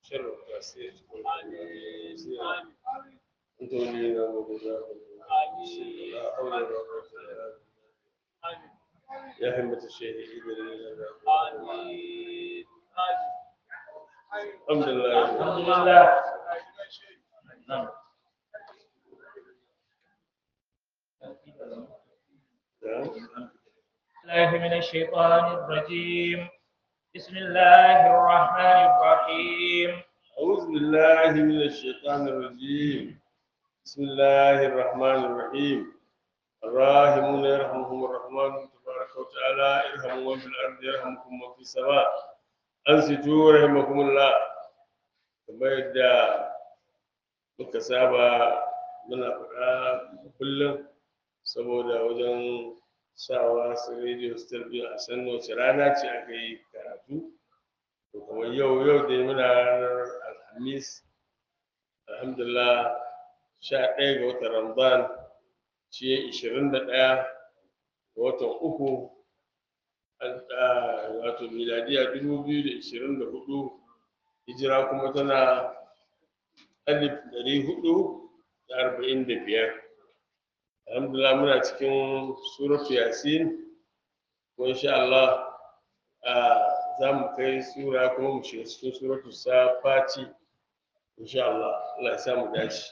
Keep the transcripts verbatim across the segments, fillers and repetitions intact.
شر الغاسقين أنت ولينا ومولانا لا حول ولا قوة إلا بالله يا همة الشيخ إذن لنا الحمد لله الحمد لله. نعم. الله من الشيطان الرجيم. بسم الله الرحمن الرحيم. أعوذ بالله من الشيطان الرجيم بسم الله الرحمن الرحيم الراحمون يرحمهم الرحمن تبارك وتعالى ارحموا من في الأرض يرحمكم من في السماء أنصتوا رحمكم الله كما يدعى muka saba muna faɗa kullum saboda wajen sawa su rediyo su tarbiyyar a san wace rana ce aka yi karatu to kuma yau yau dai muna ranar alhamis alhamdulillah sha ɗaya ga watan ramadan ce ishirin da ɗaya ga watan uku wato miladiya dubu biyu da ishirin da hudu hijira kuma tana alif ɗari hudu da arba'in da biyar alhamdulillah muna cikin suratu yasin ko insha Allah za mu kai sura kuma mu shiga cikin suratu safati insha Allah Allah ya sa mu dace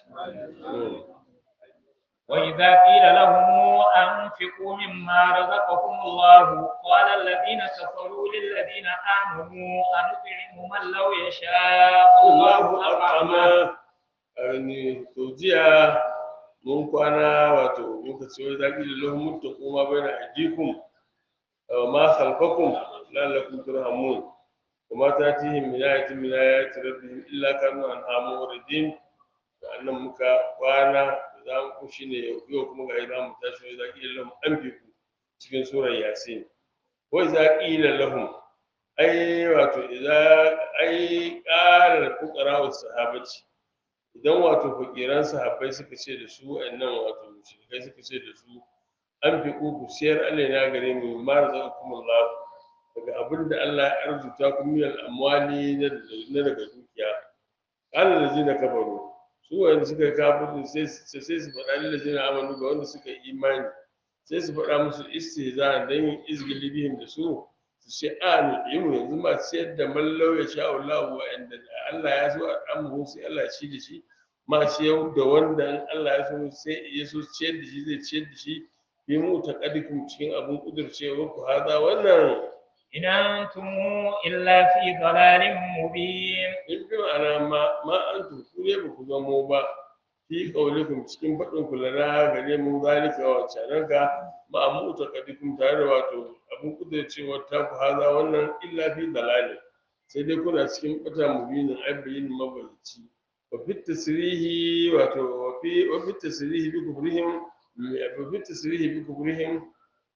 وإذا قيل لهم أنفقوا مما رزقكم الله قال الذين كفروا للذين آمنوا أنطعم من لو يشاء الله أطعمه ni to jiya mun kwana wato muka ce wai zaki da lahum muttaqu ma baina ajikum wa ma khalfakum la'allakum turhamun kuma tatihim min ayatin min ayati rabbihim illa kanu anhamu muridin to annan muka kwana za mu ku shine yau kuma ga idan mu tashi wai zaki da lahum anfiqu cikin surar yasin wai zaki da lahum ai wato idza ai qala fuqara was sahabati idan wato fakiran sahabbai suka ce da su wa'annan wato mushrikai suka ce da su an fi ku siyar alaina gare mu ma razaqakum Allah daga abin da Allah ya arzuta ku miyal amwali na daga dukiya qala allazina kafaru su wanda suka kafiru sai sai su faɗa lil ladina amanu ga wanda suka yi imani sai su faɗa musu istihza dan yin izgili bihim da su su ce a ni mu yanzu ma siyar da mallau ya sha Allah wa'anda Allah ya so a amma sai Allah ya ci da shi ma ciyar da wanda Allah ya so sai ya so ciyar da shi zai ciyar da shi bi mu taqaddikum cikin abun kudurcewa ku hada wannan إن أنتم إلا في ضلال مبين. in bi ma'ana ma ma antum ku ne ba ku zamo ba fi qaulikum cikin faɗin ku lana gare mu zalika wa cananka ma mu taqaddikum tare da wato abun kudurcewa ta ku hada wannan illa fi dalali sai dai kuna cikin bata mubinin abin mabayici wa fi tasrihi wato wa fi wa fi tasrihi bi kubrihim wa fi tasrihi bi kubrihim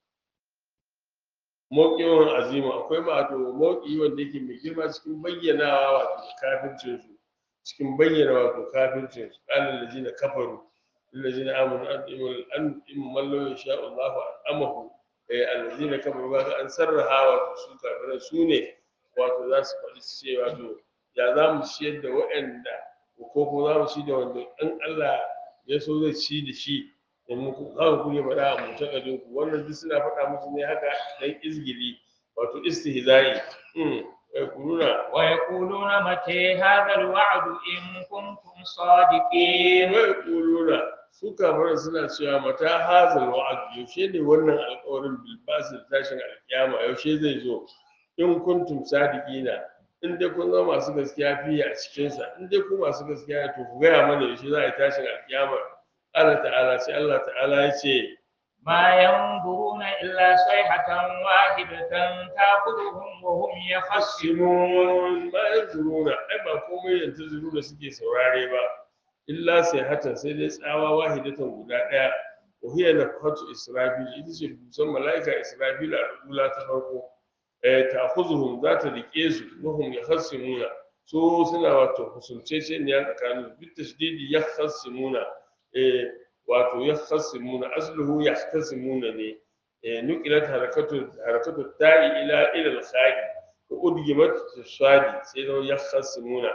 mawqi'un azima akwai wato mawqi wanda yake mai girma cikin bayyanawa wato kafircin su cikin bayyana wato kafircin su qala allazina kafaru allazina amanu an'imul an'im man law yasha Allahu an'amahu eh allazina kafaru ba an sarraha wato su kafirai su ne wato za su faɗi su ce wato ya za mu ciyar da waɗanda ko ko za mu ci da wanda in Allah ya so zai ci da shi da mu ku kawo ku ne faɗa a mutakadin ku wannan duk suna faɗa musu ne haka dan izgili wato istihza'i um ai kuruna ويقولون متى هذا الوعد إن كنتم صادقين. wai kuruna su kafirai suna cewa mata hazal wa'd yaushe ne wannan alƙawarin bilbasil tashin alƙiyama yaushe zai zo in kuntum sadiqina in dai kun zama masu gaskiya fiye a cikinsa in dai ku masu gaskiya ne to ku gaya mana yaushe za a yi tashin alkiyama Allah ta'ala sai Allah ta'ala ya ce ما ينظرون إلا صيحة واحدة تأخذهم وهم يخصمون. simun ma yanzuruna ai ba komai yanzu da suke saurare ba illa sai hatan sai dai tsawa wahidatan guda daya wa hiya nafhatu israfil ita ce busan malaika israfil a rubula ta farko eh ta'khuzuhum za ta rike su wahum yakhassimuna so suna wato husunce ce ne tsakanin bit tashdidi yakhassimuna eh wato yakhassimuna asluhu yakhassimuna ne eh nuqilat harakatu harakatu ta'i ila ila al-khadi wa udgimat shadi sai da yakhassimuna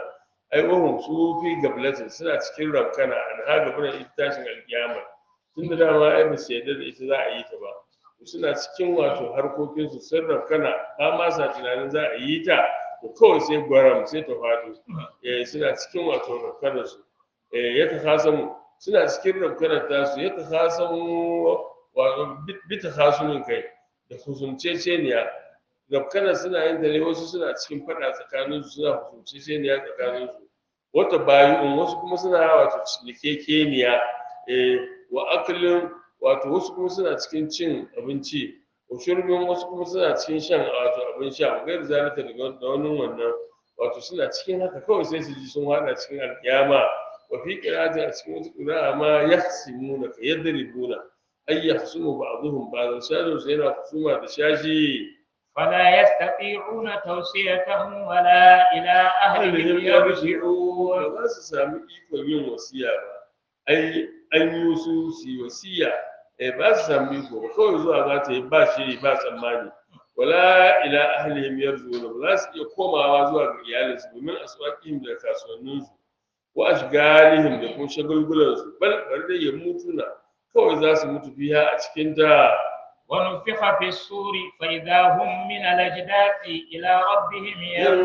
ai wahum su fi gablatin suna cikin rabkana an haga bana ita tashin alkiyama tunda dama ai ba su yarda da ita za a yi ta ba suna cikin wato harkokinsu sun rabkana ba ma sa tunanin za a yi ta to kawai sai gwaram sai ta faɗo eh suna cikin wato rabkanar su eh ya ta hasamu suna cikin rabkanar tasu ya ta hasamu wato bita hasumin kai da husunceceniya rabkanar suna yin ta ne wasu suna cikin faɗa tsakaninsu suna husunceceniya tsakaninsu wata bayu'un wasu kuma suna wato cinikekeniya eh wa aklin wato wasu kuma suna cikin cin abinci wa shurbin wasu kuma suna cikin shan wato abin sha gairu zalika da wani wannan wato suna cikin haka kawai sai su ji sun hada cikin alkiyama wa fi qira'ati a cikin wata qira'a ma yahsimuna ka yadribuna ay yahsumu ba'dhum ba'dhan shadu sai yana husuma da shashi فلا يستطيعون توصيتهم ولا إلى أهلهم يرجعون ba su sami ikon yin wasiya ba ai an yi su su yi wasiya eh ba su sami iko ba kawai zuwa za ta yi ba shiri ba tsammani wala ila ahlihim yarjuna ba za su iya komawa zuwa ga iyalinsu domin aswaqihim da kasuwanninsu wa ashgalihim da kuma shagulgulansu bal bar da ya mutuna kawai za su mutu biya a cikin ta ونفخ في الصور فإذا هم من الأجداث إلى ربهم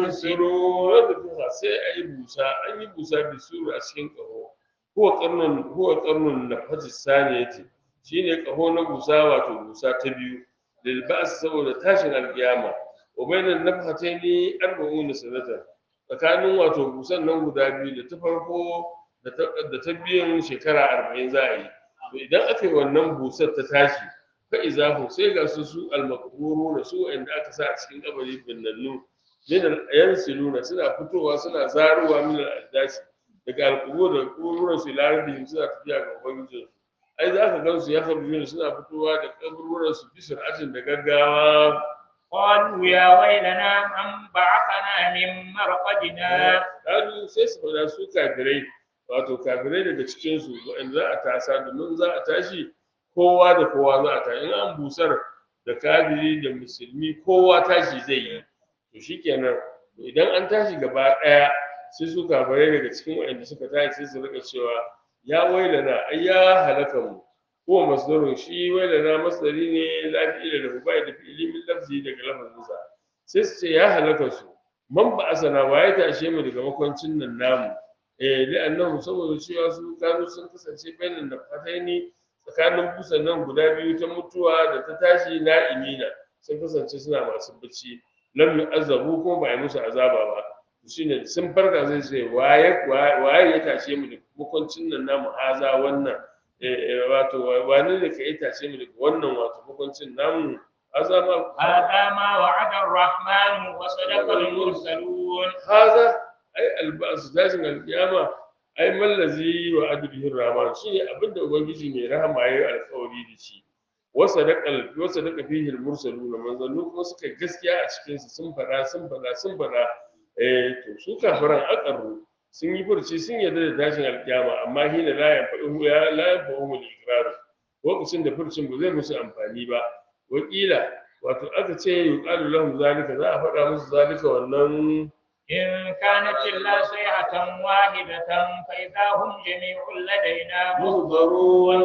ينسلون yansiru sai a yi busa an yi busa bi sura a cikin ƙaho huwa qarnun huwa qarnun nafasi saniyati shine ƙaho na busa wato busa ta biyu lil ba's saboda tashin alƙiyama wa bainan nafhataini arba'una sanatan tsakanin wato busan nan guda biyu da ta farko da ta biyun shekara arba'in za a yi to idan aka yi wannan busar ta tashi fa izahu sai ga su su almakburu da su inda aka sa a cikin kabari binnannu min yansiluna suna fitowa suna zaruwa min al-ajdasi daga alqubur da kuburin su larabihim suna tafiya ga ubangiji ai za ka gansu ya farjuna suna fitowa da kaburburan su bisir ajin da gaggawa قالوا يا ويلنا من بعثنا من مرقدنا kalu sai su fada su kafirai wato kafirai daga cikin su wanda za a tasa domin za a tashi kowa da kowa za a tashi in an busar da kafiri da musulmi kowa tashi zai yi to shikenan idan an tashi gaba daya sai su kafirai daga cikin wanda suka tashi sai su rika cewa ya wailana ai ya halaka mu ko masdarun shi wailana masdari ne lafiya da rubai da fi'ili min lafzi daga lafazinsa sai su ce ya halaka su man ba asana waye tashe mu daga makwancin nan namu eh da annabi saboda cewa su kanu sun kasance bainan da fataini tsakanin busan nan guda biyu ta mutuwa da ta tashi na'imina sun kasance suna masu bacci lam yu'azzabu ko ba yi musu azaba ba shine sun farka zai ce waye waye ya tashe mu daga makwancin nan namu haza wannan eh wato wani ne ka yi tashe mu daga wannan wato makwancin namu azama هذا ما وعد الرحمن وصدق المرسلون haza ai albasu tashin alkiyama ai mallazi wa adbihi rahman shine abinda ubangiji mai rahama yayi alƙawari da shi wa sadaqal wa sadaqa fihi al-mursaluna manzannu kuma suka gaskiya a cikin su sun fada sun fada sun fada eh to su kafiran aqarru sun yi furci sun yarda da tashin alkiyama amma hina la yanfa'u ya la yanfa'u al-iqrar lokacin da furcin ba zai musu amfani ba wakila wato aka ce yuqalu lahum zalika za a faɗa musu zalika wannan إن كانت إلا صيحة واحدة فإذا هم جميع لدينا muhdarun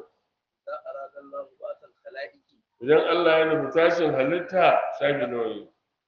أراد الله بعث الخلائق idan Allah ya nufi tashin halitta shafi nawa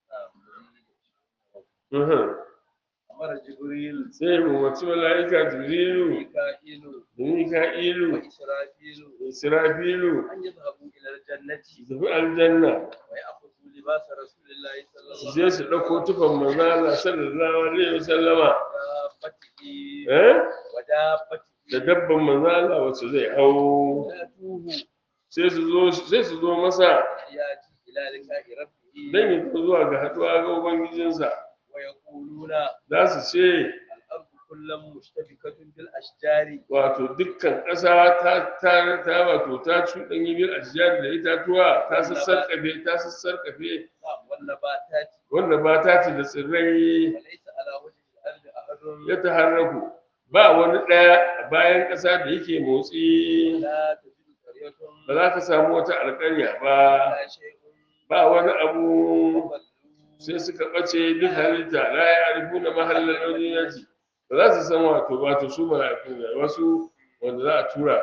ne أمر جبريل sai mu wacce mala'ika jibrilu ميكائيل da mika'ilu وإسرافيل da israfilu أن يذهبوا إلى الجنة su tafi aljanna ويأخذوا لباس رسول الله صلى su الله je su ɗauko tufan manzo Allah sallallahu alaihi wasallama ودابته eh ودابته da dabban manzo Allah wacce zai hau يأتوه sai su zo sai su zo masa يأتي إلى لقاء ربه dan ya zo zuwa ga haɗuwa ga ubangijinsa ويقولون za su ce الأرض كلها مشتبكة بالأشجار wato dukkan ƙasa ta ta ta wato ta cuɗanyi bil ashjar da itatuwa ta sassarƙafe ta sassarƙafe والنباتات wanda ba ta ci da tsirrai وليس على وجه الأرض أحد ya taharraku ba wani ɗaya a bayan ƙasa da yake motsi لا تجد قرية ba za ka samu wata alƙarya ba ولا شيء ba wani abu ضلوا sai suka bace duk halitta la ya'rifuna mahallal madinati ba za su san wato wato su mala'iku ne wasu wanda za a tura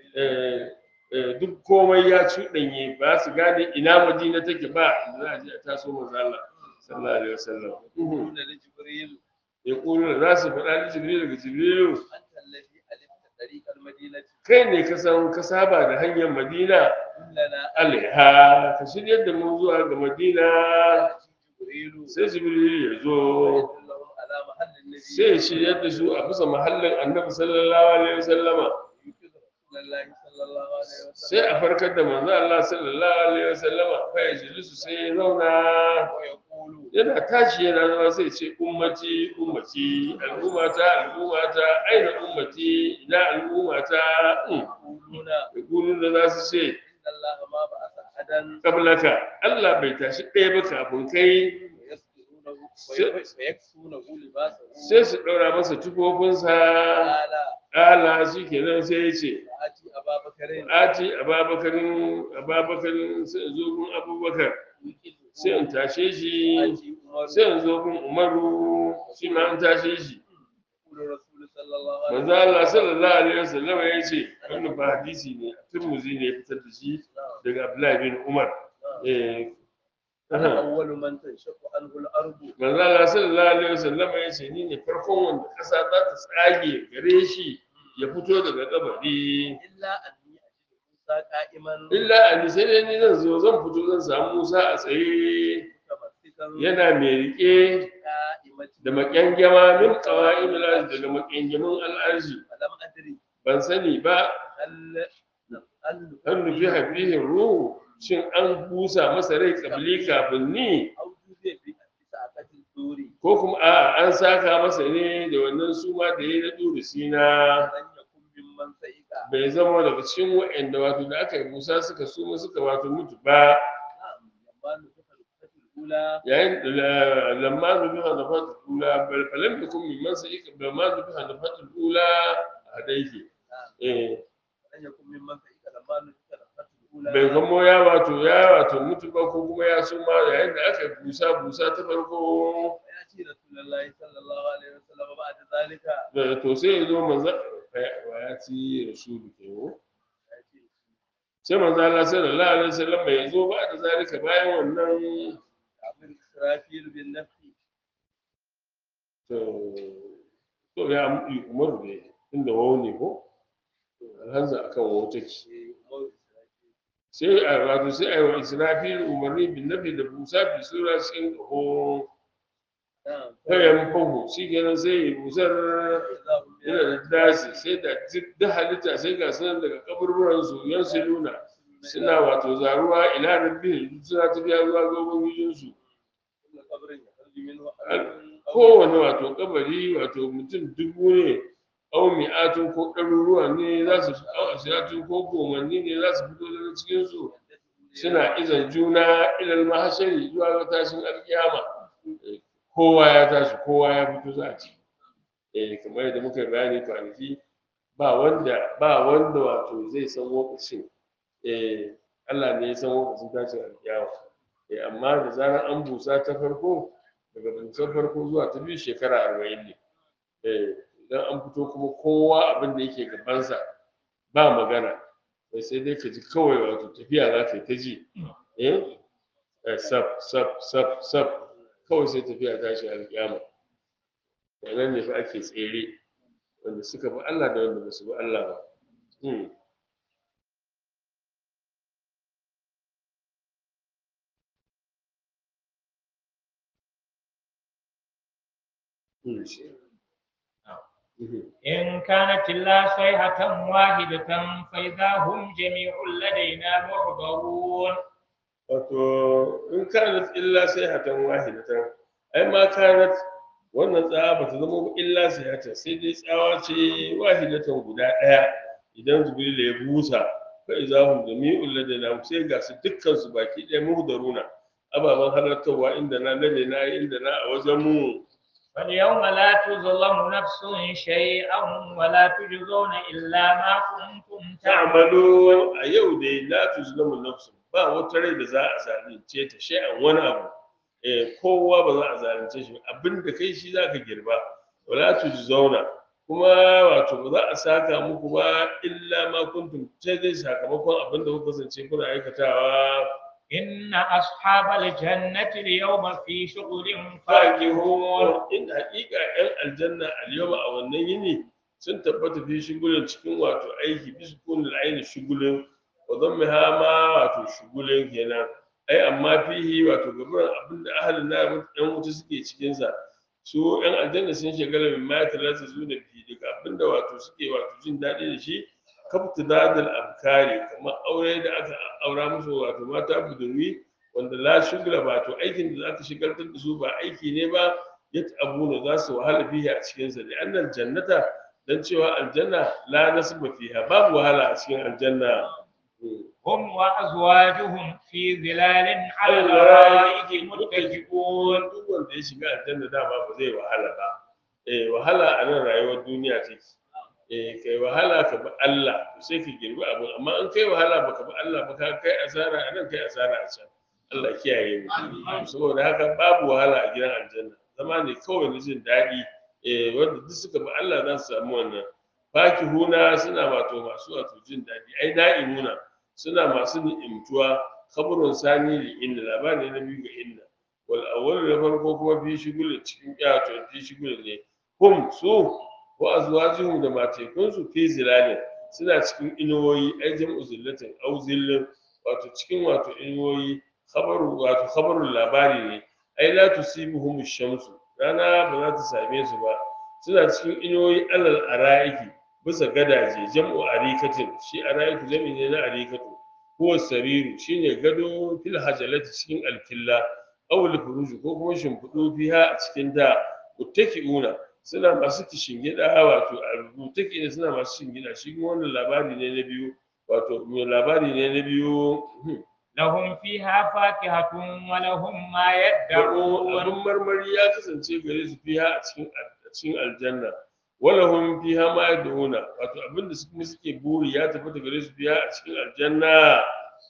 eh eh, duk komai ya cuɗanye ba su gane ina madina take ba inda za a je a taso manzo Allah sallallahu alaihi wasallam يقولون لجبريل ya kulu za su faɗa da jibril daga jibrilu أنت الذي علمت طريق المدينة kai ne ka san ka saba da hanyar madina قل لنا alaiha ka shiryar da mu zuwa ga madina يأتي جبريل sai jibril ya zo ويدلهم على محل النبي sai ya shiryar da su a bisa mahallin annabi sallallahu alaihi wasallama يوقظ رسول الله صلى الله عليه وسلم sai a farkar da manzo Allah sallallahu alaihi wasallama fa ya jilisu sai ya zauna ويقول yana tashi yana zama sai ce ummati ummati al'ummata al'ummata aina ummati ina al'ummata um يقولون yaqulun da za su ce إن الله ما بعث أحدا qablaka Allah bai tashi ɗaya ba kafin kai ويسجدونه ويكسونه لباسه sai su ɗaura masa tufofinsa قال ala shi kenan sai ya ce آتي أبا بكر ati ababakarin ababakarin sai in zo gun abubakar sai in tashe shi آتي عمر sai in zo gun umaru shi ma an tashe shi يقول الرسول صلى الله عليه manzo Allah sallallahu alaihi wasallam ya ce wannan ba hadisi ne Tirmidhi ne ya fitar da shi daga Abdullah bin Umar eh أنا أول من تنشق عنه الأرض manzo Allah sallallahu alaihi wasallam ya ce ni ne farkon wanda kasa za ta tsage gare shi ya fito daga kabari إلا أني أجد موسى قائما illa an sai dai ni zan zo zan fito zan samu Musa a tsaye متمسكا yana mai rike قائمة da makyangama min qawaim al daga makyangamin al'arshi فلم أدري ban sani ba هل هل an nufi hafihin ruhu shin an busa masa rai kabli kafin ni أو جزء بساقة الدور ko kuma a an saka masa ne da wannan suma da ya na durusi na لن يكن ممن سيق bai zama daga cikin wa'anda wato da aka yi busa suka suma suka wato mutu ba نعم لما نفخ النفخة الأولى yayin da lamma nufi hannafatul ula bal falam yakun mimman sa'ika lamma nufi hannafatul ula a daiki eh لن يكن ممن سيق لما نفخ النفخة الأولى bai zamo ya wato ya wato mutu ba ko kuma ya suma yayin da aka yi busa busa ta farko ويأتي رسول الله صلى الله عليه وسلم بعد ذلك da to sai ya zo manzo wa ya ci rasulu ke wo sai manzo Allah sallallahu alaihi wasallam bai zo ba da zalika bayan wannan أمر إسرافيل بالنفخ to to ya amuri umaru ne inda wawo ne ko alhanza akan wawo take sai a wato sai a yi wa israfil umarni bin nafi da busa bi sura cikin ƙaho نعم kayan fahu shi kenan sai ya busar فإذا هم yana da dasi sai da duk halitta sai ga sunan daga kaburburan su yan su nuna suna wato zaruwa ila rabbihim suna tafiya zuwa ga ubangijinsu كل قبر يخرج منه أمر kowane wato kabari wato mutum dubu ne au mi'atun ko ɗaruruwa ne za su au asiratun ko gomanni ne za su fito daga cikin su suna izan juna ilal mahashari zuwa ga tashin alkiyama kowa ya tashi kowa ya fito za a ci eh kamar yadda muka bayani kwanaki ba wanda ba wanda wato zai san lokacin eh Allah ne ya san lokacin tashin alkiyama eh amma da zarar an busa ta farko daga busar farko zuwa ta biyu shekara arba'in ne eh idan an fito kuma kowa abin da yake gabansa ba magana sai sai dai ka ji kawai wato tafiya za ka yi ta ji eh eh, sab sab sab sab kawai sai tafiya ta shi alƙiyama wannan ne fa ake tsere wanda suka bi Allah da wanda ba su bi Allah ba hmm. Hmm. Mhm. إن كانت إلا صيحة واحدة فإذا هم جميع لدينا محضرون wato in kanat illa sai hatan wahidatan ai ma kanat wannan tsawa ba ta zama illa sai hatan sai dai tsawa ce wahidatan guda ɗaya idan jibril ya busa fa izahum jami'ul ladaina sai ga su dukkan su baki ɗaya muhdaruna ababan halartarwa inda na ladaina inda na a wajen mu فاليوم لا تظلم نفس شيئا ولا تجزون إلا ما كنتم تعملون ta'malu a yau dai la tuzlamu nafsun ba wata rai da za a zalunce ta shay'an wani abu eh kowa ba za a zalunce shi abinda kai shi zaka girba wala tujzauna kuma wato ba za a saka muku ba illa ma kuntum sai dai sakamakon abinda kuka kasance kuna aikatawa إن أصحاب الجنة اليوم في شغل فاكهون fakihun in haƙiƙa yan aljanna al-yawma a wannan yini sun tabbata fi shugulin cikin wato aiki bi sukunul aini shugulin wa dhammaha ma wato shugulin kenan ai amma fihi wato gaban abinda ahlun nar yan wuta suke cikin sa su yan aljanna sun shagala min ma talata zuna fi daga abinda wato suke wato jin daɗi da shi kabtidadul abkari kamar aure da aka aura musu wato mata budurwi wanda la shugla ba to aikin da aka shigartar da su ba aiki ne ba ya abuna za su wahala fihi a cikin sa da annal jannata dan cewa aljanna la nasba fiha babu wahala a cikin aljanna هم وأزواجهم في ظلال على الأرائك متكئون duk wanda ya shiga aljanna dama ba zai wahala ba eh wahala a nan rayuwar duniya take eh kai wahala ka bi Allah sai ka girbi abu amma an kai wahala baka bi Allah ba ka kai asara a nan kai asara a can Allah kiyaye mu saboda haka babu wahala a gidan aljanna zama ne kawai na jin daɗi eh wanda duk suka bi Allah za su samu wannan fakihuna suna wato masu wato jin daɗi ai na'imuna suna masu ni'imtuwa khabarun sani da inna labari na biyu ga inna wal awwal da farko kuma fi shugul cikin yato fi shugul ne hum su wa azwajuhum da matekun su fi zilalin suna cikin inuwoyi ai jam'u zillatin au zillin wato cikin wato inuwoyi khabaru wato khabarun labari ne ai la tusibuhum shamsu rana ba za ta same su ba suna cikin inuwoyi alal araiki bisa gadaje jam'u arikatin shi araiku jami ne na arikatu ko sariru shine gado fil hajalati cikin alkilla aw al furuj ko kuma shimfidu fiha a cikin da muttaki'una suna masu kishingida wato muttaki ne suna masu shingida shi kuma wannan labari ne na biyu wato mai labari ne na biyu لهم فيها فاكهة ولهم ما يدعون abin marmari ya kasance gare su fiha a cikin a cikin aljanna walahum fiha ma yad'una wato abinda su kuma suke buri ya tafi gare su fiha a cikin aljanna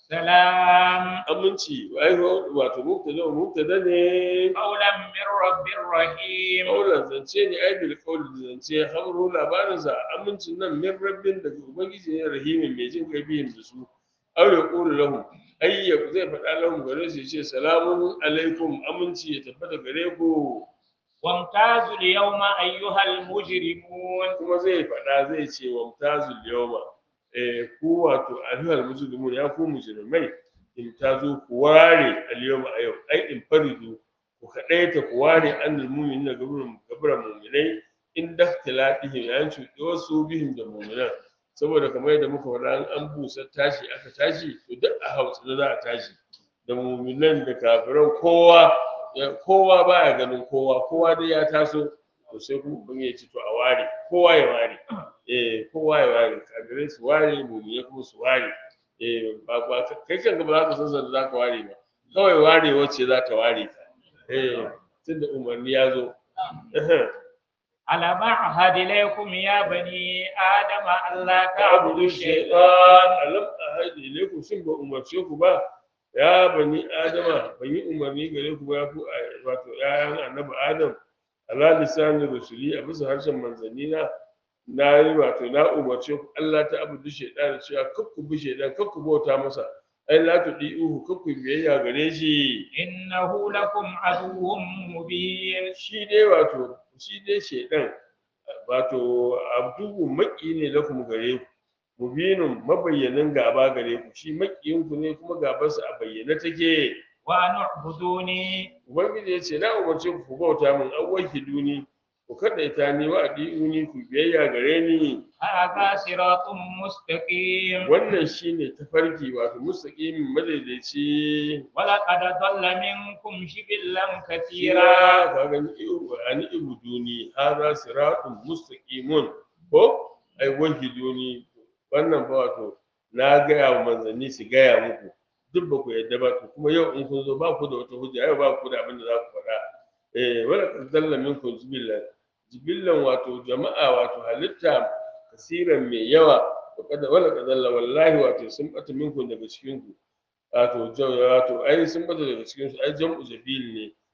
سلام aminci ai wato mubtada mubtada ne قولا من رب رحيم kaulan zance ne ai bil qawl zance hamru labarin sa amincin nan min rabbin daga ubangiji ne rahimin mai jin kai bihin da su aw yaqulu lahum ayya zai faɗa lahum gare su ce salamun alaikum aminci ya tabbata gare ku وامتازوا اليوم أيها المجرمون kuma zai faɗa zai ce wa mutazul yawma eh ku wato ayyuhal mujrimun ya ku mujrimai in tazo ku ware al yawma a yau ai in faridu ku kadaita ku ware annal mu'minina gaburan gaburan mu'minai in daktilatihim ya cuɗe wasu bihim da mu'minan saboda kamar yadda muka faɗa an busa tashi aka tashi to duk a hausa da za a tashi da mu'minan da kafiran kowa kowa baya ganin kowa kowa dai ya taso to sai kuma ban ya ci to a ware kowa ya ware eh kowa ya ware kafirai su ware mu'minai kuma su ware eh ba ba kai kanka ba za ka san sanda za ka ware ba kawai ware wacce za ta ware ka eh tunda umarni ya zo ألم أعهد إليكم يا بني آدم ألا تعبدوا ta'budu الشيطان shaytan alam ahadi ilaykum shin ba umarce ku ba ya bani adama ban yi umarni gare ku ba ya ku wato yayan annabi adam ala lisanin rusuli a bisa harshen manzanni na na yi wato na umarce ku Allah ta abudu shaytan cewa kar ku bi shaytan kar ku bauta masa ai la tudi'uhu kar ku biyayya gare shi إنه لكم عدو مبين shi dai wato shi dai shaytan wato abdu maki ne lakum gare ku mubinun mabayyanin gaba gare ku shi makiyinku ne kuma gabarsa a bayyane take وأن اعبدوني ubangiji ya ce na umarce ku ku bauta min an wanke duni ku kadaita ni wa adiuni ku biyayya gare ni هذا صراط مستقيم wannan shine tafarki wato mustaqimin madaidaici ولقد ضل منكم جبلا كثيرا kira ka gani ani ibuduni hadha siratun mustaqimun ko ai wanke duni wannan ba wato na gaya wa manzanni su gaya muku duk ba ku yadda ba to kuma yau in kun zo ba ku da wata hujja yau ba ku da abin da za ku faɗa eh wala qadalla minkum jibillan jibillan wato jama'a wato halitta kasiran mai yawa to kada wala qadalla wallahi wato sun bata minkum daga cikin ku wato wato ai sun bata daga cikin su ai jam'u jabil ne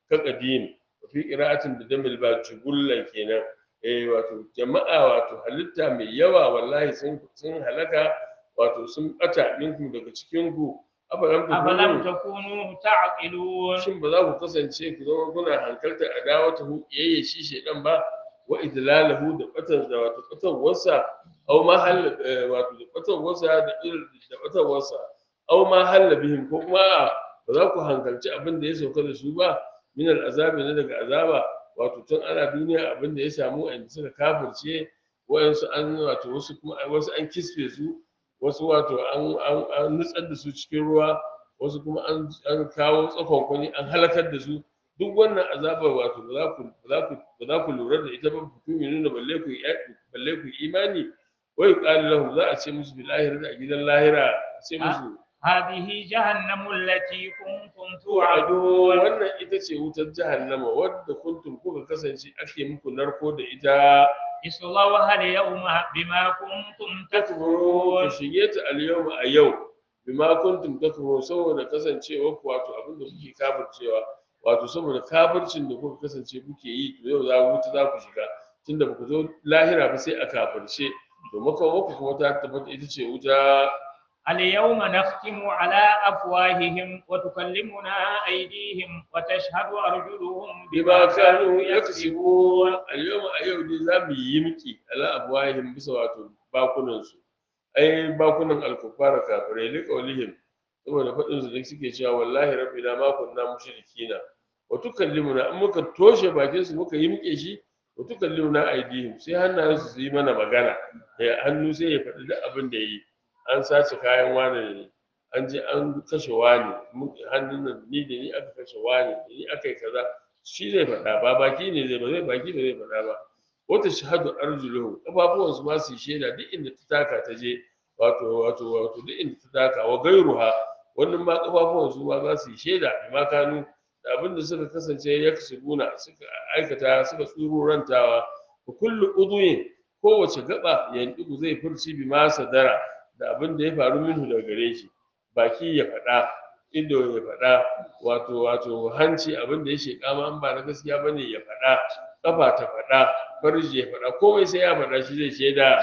ka qadim fi qira'atin da damil ba jubullan kenan eh wato jama'a wato halitta mai yawa wallahi sun sun halaka wato sun bata minkum daga cikin ku afalam أفلم takunu تكونوا تعقلون shin ba za ku kasance ku zama kuna hankaltar adawata hu yayye shi shedan ba wa idlalahu da batar da wato batarwarsa aw ma hal wato da batarwarsa da irin da batarwarsa aw ma hal bihim ko kuma ba za ku hankalci abin da ya sauka da su ba min al azabi ne daga azaba wato tun ana duniya abin da ya samu a suka kafirce wayansu an wato wasu kuma wasu an kisfe su wasu wato an an an nutsar da su cikin ruwa wasu kuma an an kawo tsakon kwani an halakar da su duk wannan azabar wato ba za ku ba za ku ba za ku lura da ita ba ku tumi nuna balle ku yi balle ku yi imani wai qala lahum za a ce musu bil akhirati a gidan lahira a ce musu هذه جهنم التي كنتم ado توعدون wannan ita ce wutar jahannama wadda kuntum kuka kasance ake muku narko da ita اصلوها اليوم بما كنتم takfurun تكفرون ku shige ta al-yawma a yau bima kuntum takfurun saboda kasancewa ku wato abinda kuke kafircewa wato saboda kafircin da kuka kasance kuke yi to yau za ku wuta za ku shiga tunda ba ku zo lahira ba sai a kafirce to maka muku kuma ta tabbata ita ce wuta اليوم نختم على أفواههم وتكلمنا أيديهم وتشهد أرجلهم bima kanu yaksibun al-yawma a yau dai za mu yi miki ala abwahim bisa wato bakunan su ai bakunan al-kuffara kafirai li qawlihim saboda fadin su da suke cewa wallahi rabbina ma kunna mushrikina wa tukallimuna in muka toshe bakin su muka yi mike shi wa tukallimuna aidihim sai hannayen su su yi mana magana ya hannu sai ya faɗi duk abin da yi an sace kayan wani ne an je an kashe wani hannun nan ni da ni aka kashe wani da ni aka yi kaza shi zai faɗa ba baki ne zai ba zai baki da zai faɗa ba wata shahadu arjuluhum kafafuwan su ma su yi shaida duk inda ta taka ta je wato wato wato duk inda ta taka wa gairuha wannan ma kafafuwan su ma za su yi shaida bi ma kanu da abin da suka kasance ya kasubuna suka aikata suka tsururantawa wa kullu udwin kowace gaba yanzu zai furci bi ma sadara da abin da ya faru minhu daga gare shi baki ya faɗa ido ya faɗa wato wato hanci abin da ya sheƙa ma an ba na gaskiya bane ya faɗa kafa ta faɗa farji ya faɗa komai sai ya faɗa shi zai shaida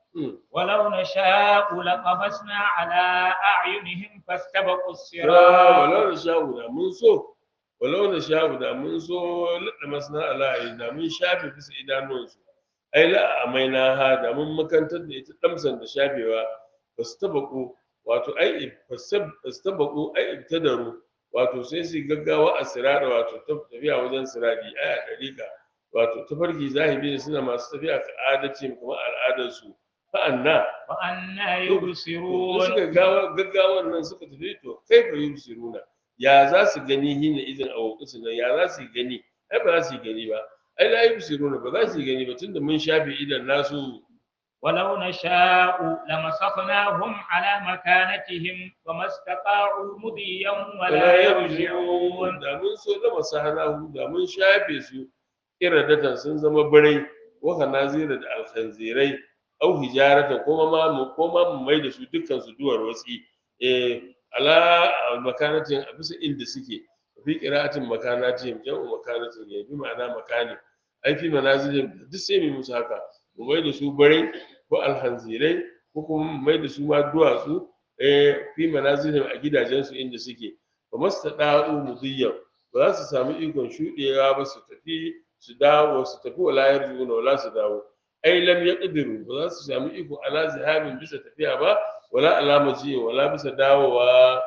ولو نشاء لقبسنا على أعينهم فاستبقوا ra الصراط walau na sha'u da mun so walau na sha'u da mun so ladda masna ala da mun shafe bisa idanuwansu ai la amaina ha da mun makantar da ita damsan da shafewa fastabaku wato ai fastabaku ai ibtadaru wato sai su gaggawa a sirada wato tafiya wajen siradi ai a dariƙa wato tafarki zahiri ne suna masu tafiya ka adalci kuma al'adar su fa anna وأنا da يبصرون suka gawa gaggawan nan suka tafi to kai fa yusiruna ya za su gani hina idan a wukusu nan ya za su yi gani ai ba za su yi gani ba ai la yusiruna ba za su yi gani ba tunda mun shafe idan nasu ولو نشاء لمسخناهم على مكانتهم فما استطاعوا مضيا ولا wala يرجعون yarji'un da mun so da masahanahu da mun shafe su iradatan sun zama birai wa kanazira da alkhanzirai au hijaratan kuma ma mu koma mu mai da su dukkan su duwar watsi eh ala makanatin a bisa inda suke fi qira'atin makanatin jam'u makanatin ya bi ma'ana makani ai fi manazilin duk sai mu musu haka mu mai da su birai ko alhanzirai ko kuma mu mai da su ma duwatsu eh fi manazilin a gidajensu inda suke ba mastada'u mudiyyan ba za su samu ikon shuɗewa ba su tafi su dawo su tafi wala yarjuna wala su dawo ai lam yaqdiru ba za su samu iko ala zihabin bisa tafiya ba wala alama ji wala bisa dawowa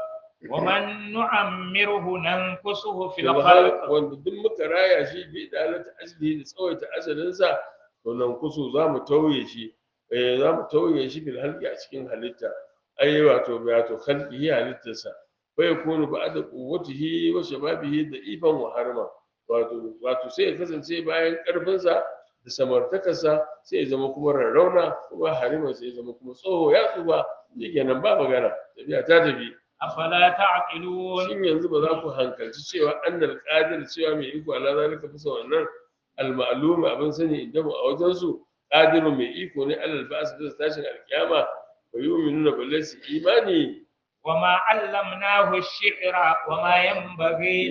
ومن نعمره ننكسه في fil الخلق khalq wanda duk muka raya shi bi dalata ajli da tsawaita ajalinsa to nan kusu za mu tauye shi eh za mu tauye shi fil halqi a cikin halitta ai wato wato khalqi halittarsa fa yakunu ba'da quwwatihi wa shababihi da ifan wa harma wato wato sai ya kasance bayan karfinsa da samartakarsa sai ya zama kuma rarrauna kuma harima sai ya zama kuma tsoho ya tsufa shikenan ba magana tafiya ta tafi أفلا تعقلون shin yanzu ba za ku hankalci cewa annal qadir cewa mai iko ala zalika bisa wannan al-ma'lum abin sani idan a wajen su qadirun mai iko ne alal ba'as da tashin alkiyama wa yu'minuna billahi imani وما علمناه الشعر وما ينبغي له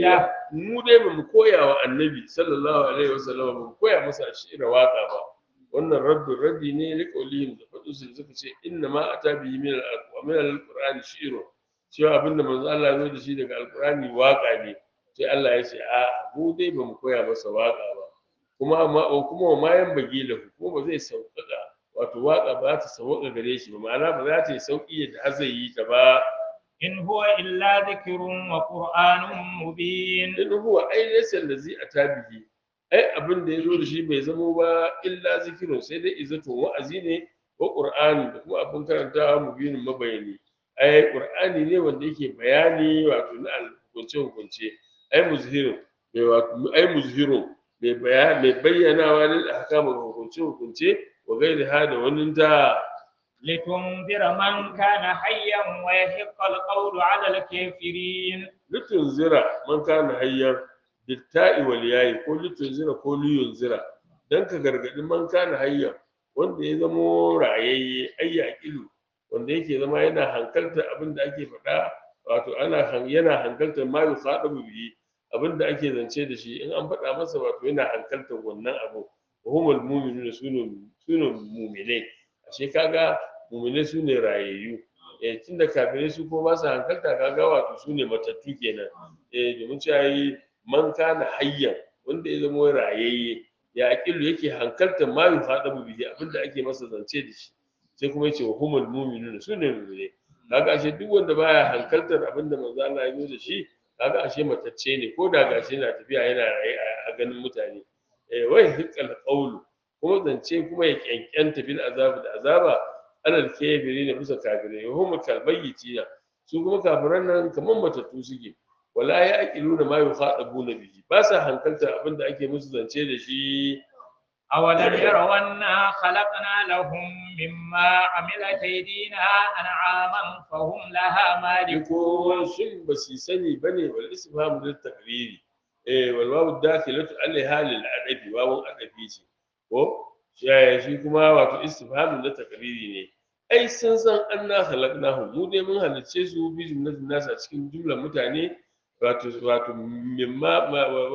mu dai ba mu koya wa annabi sallallahu alaihi wasallam ba mu koya masa shi'ira waka ba wannan raddu raddi ne li qawlihim da fadu su suka ce inna ma ata bihi min al-aqwa min al-qur'ani shi'ru cewa abinda manzo Allah ya zo da shi daga alqur'ani waka ne sai Allah ya ce a mu dai ba mu koya masa waka ba kuma ma kuma ma yan bagi da kuma ba zai sauƙaƙa wato waka ba ta sauƙa gare shi ba ma'ana ba za ta yi sauƙi yadda har zai yi ta ba in huwa illa dhikrun wa qur'anun mubin in huwa ai laysa allazi atabihi ai abin da yazo da shi bai zamo ba illa zikirun sai dai izatu wa'azi ne wa qur'ani da kuma abin karantawa mubinin mabayani ai qur'ani ne wanda yake bayani wato na hukunce hukunce ai muzhirun mai wato ai muzhirun mai bayani mai bayyanawa ne ahkamu hukunce hukunce wa gairi hada wannan ta litunzira man kana hayyan wa yahiqqa alqawlu 'ala al-kafirin litunzira man kana hayyan bitta'i wal yayi ko litunzira ko liyunzira dan ka gargadi man kana hayyan wanda ya zamo rayayye ayyaqilu wanda yake zama yana hankaltar abin da ake faɗa wato ana yana hankaltar ma yusadabu bihi abin da ake zance da shi in an faɗa masa wato yana hankaltar wannan abu wa humul mu'minuna sunu sunu mu'minai ashe kaga mu'minai sune rayayyu eh tunda kafirai su ko ba su hankalta kaga wato sune matattu kenan eh domin cewa yi man kana hayyan wanda ya zama rayayye ya aqilu yake hankaltar ma yusadabu bihi abin da ake masa zance da shi sai kuma yace wa humul mu'minuna sune mu'minai kaga ashe duk wanda baya hankaltar abin da manzo Allah ya yi da shi kaga ashe matacce ne ko da gashi yana tafiya yana raye a ganin mutane eh wai hikkal qawlu kuma zance kuma ya kyankyanta bil azab da azaba alal kafirin bisa kafirai hum kalbayyitina su kuma kafiran nan kaman matattu suke wala ya aqiluna ma yukhadabuna bihi ba sa hankaltar abin da ake musu zance da shi أولم يروا أنا خلقنا لهم مما عملت أيدينا أنعاما فهم لها مالكون shin ba su sani bane wal istifham lil takriri eh wal wawu dakhilatu alaiha lil adabi wawun adabi ce ko shi kuma wato istifham lil takriri ne ai sun san anna khalaqnahum mu dai mun halicce su bi jumlatin nasa cikin jumlar mutane wato wato mimma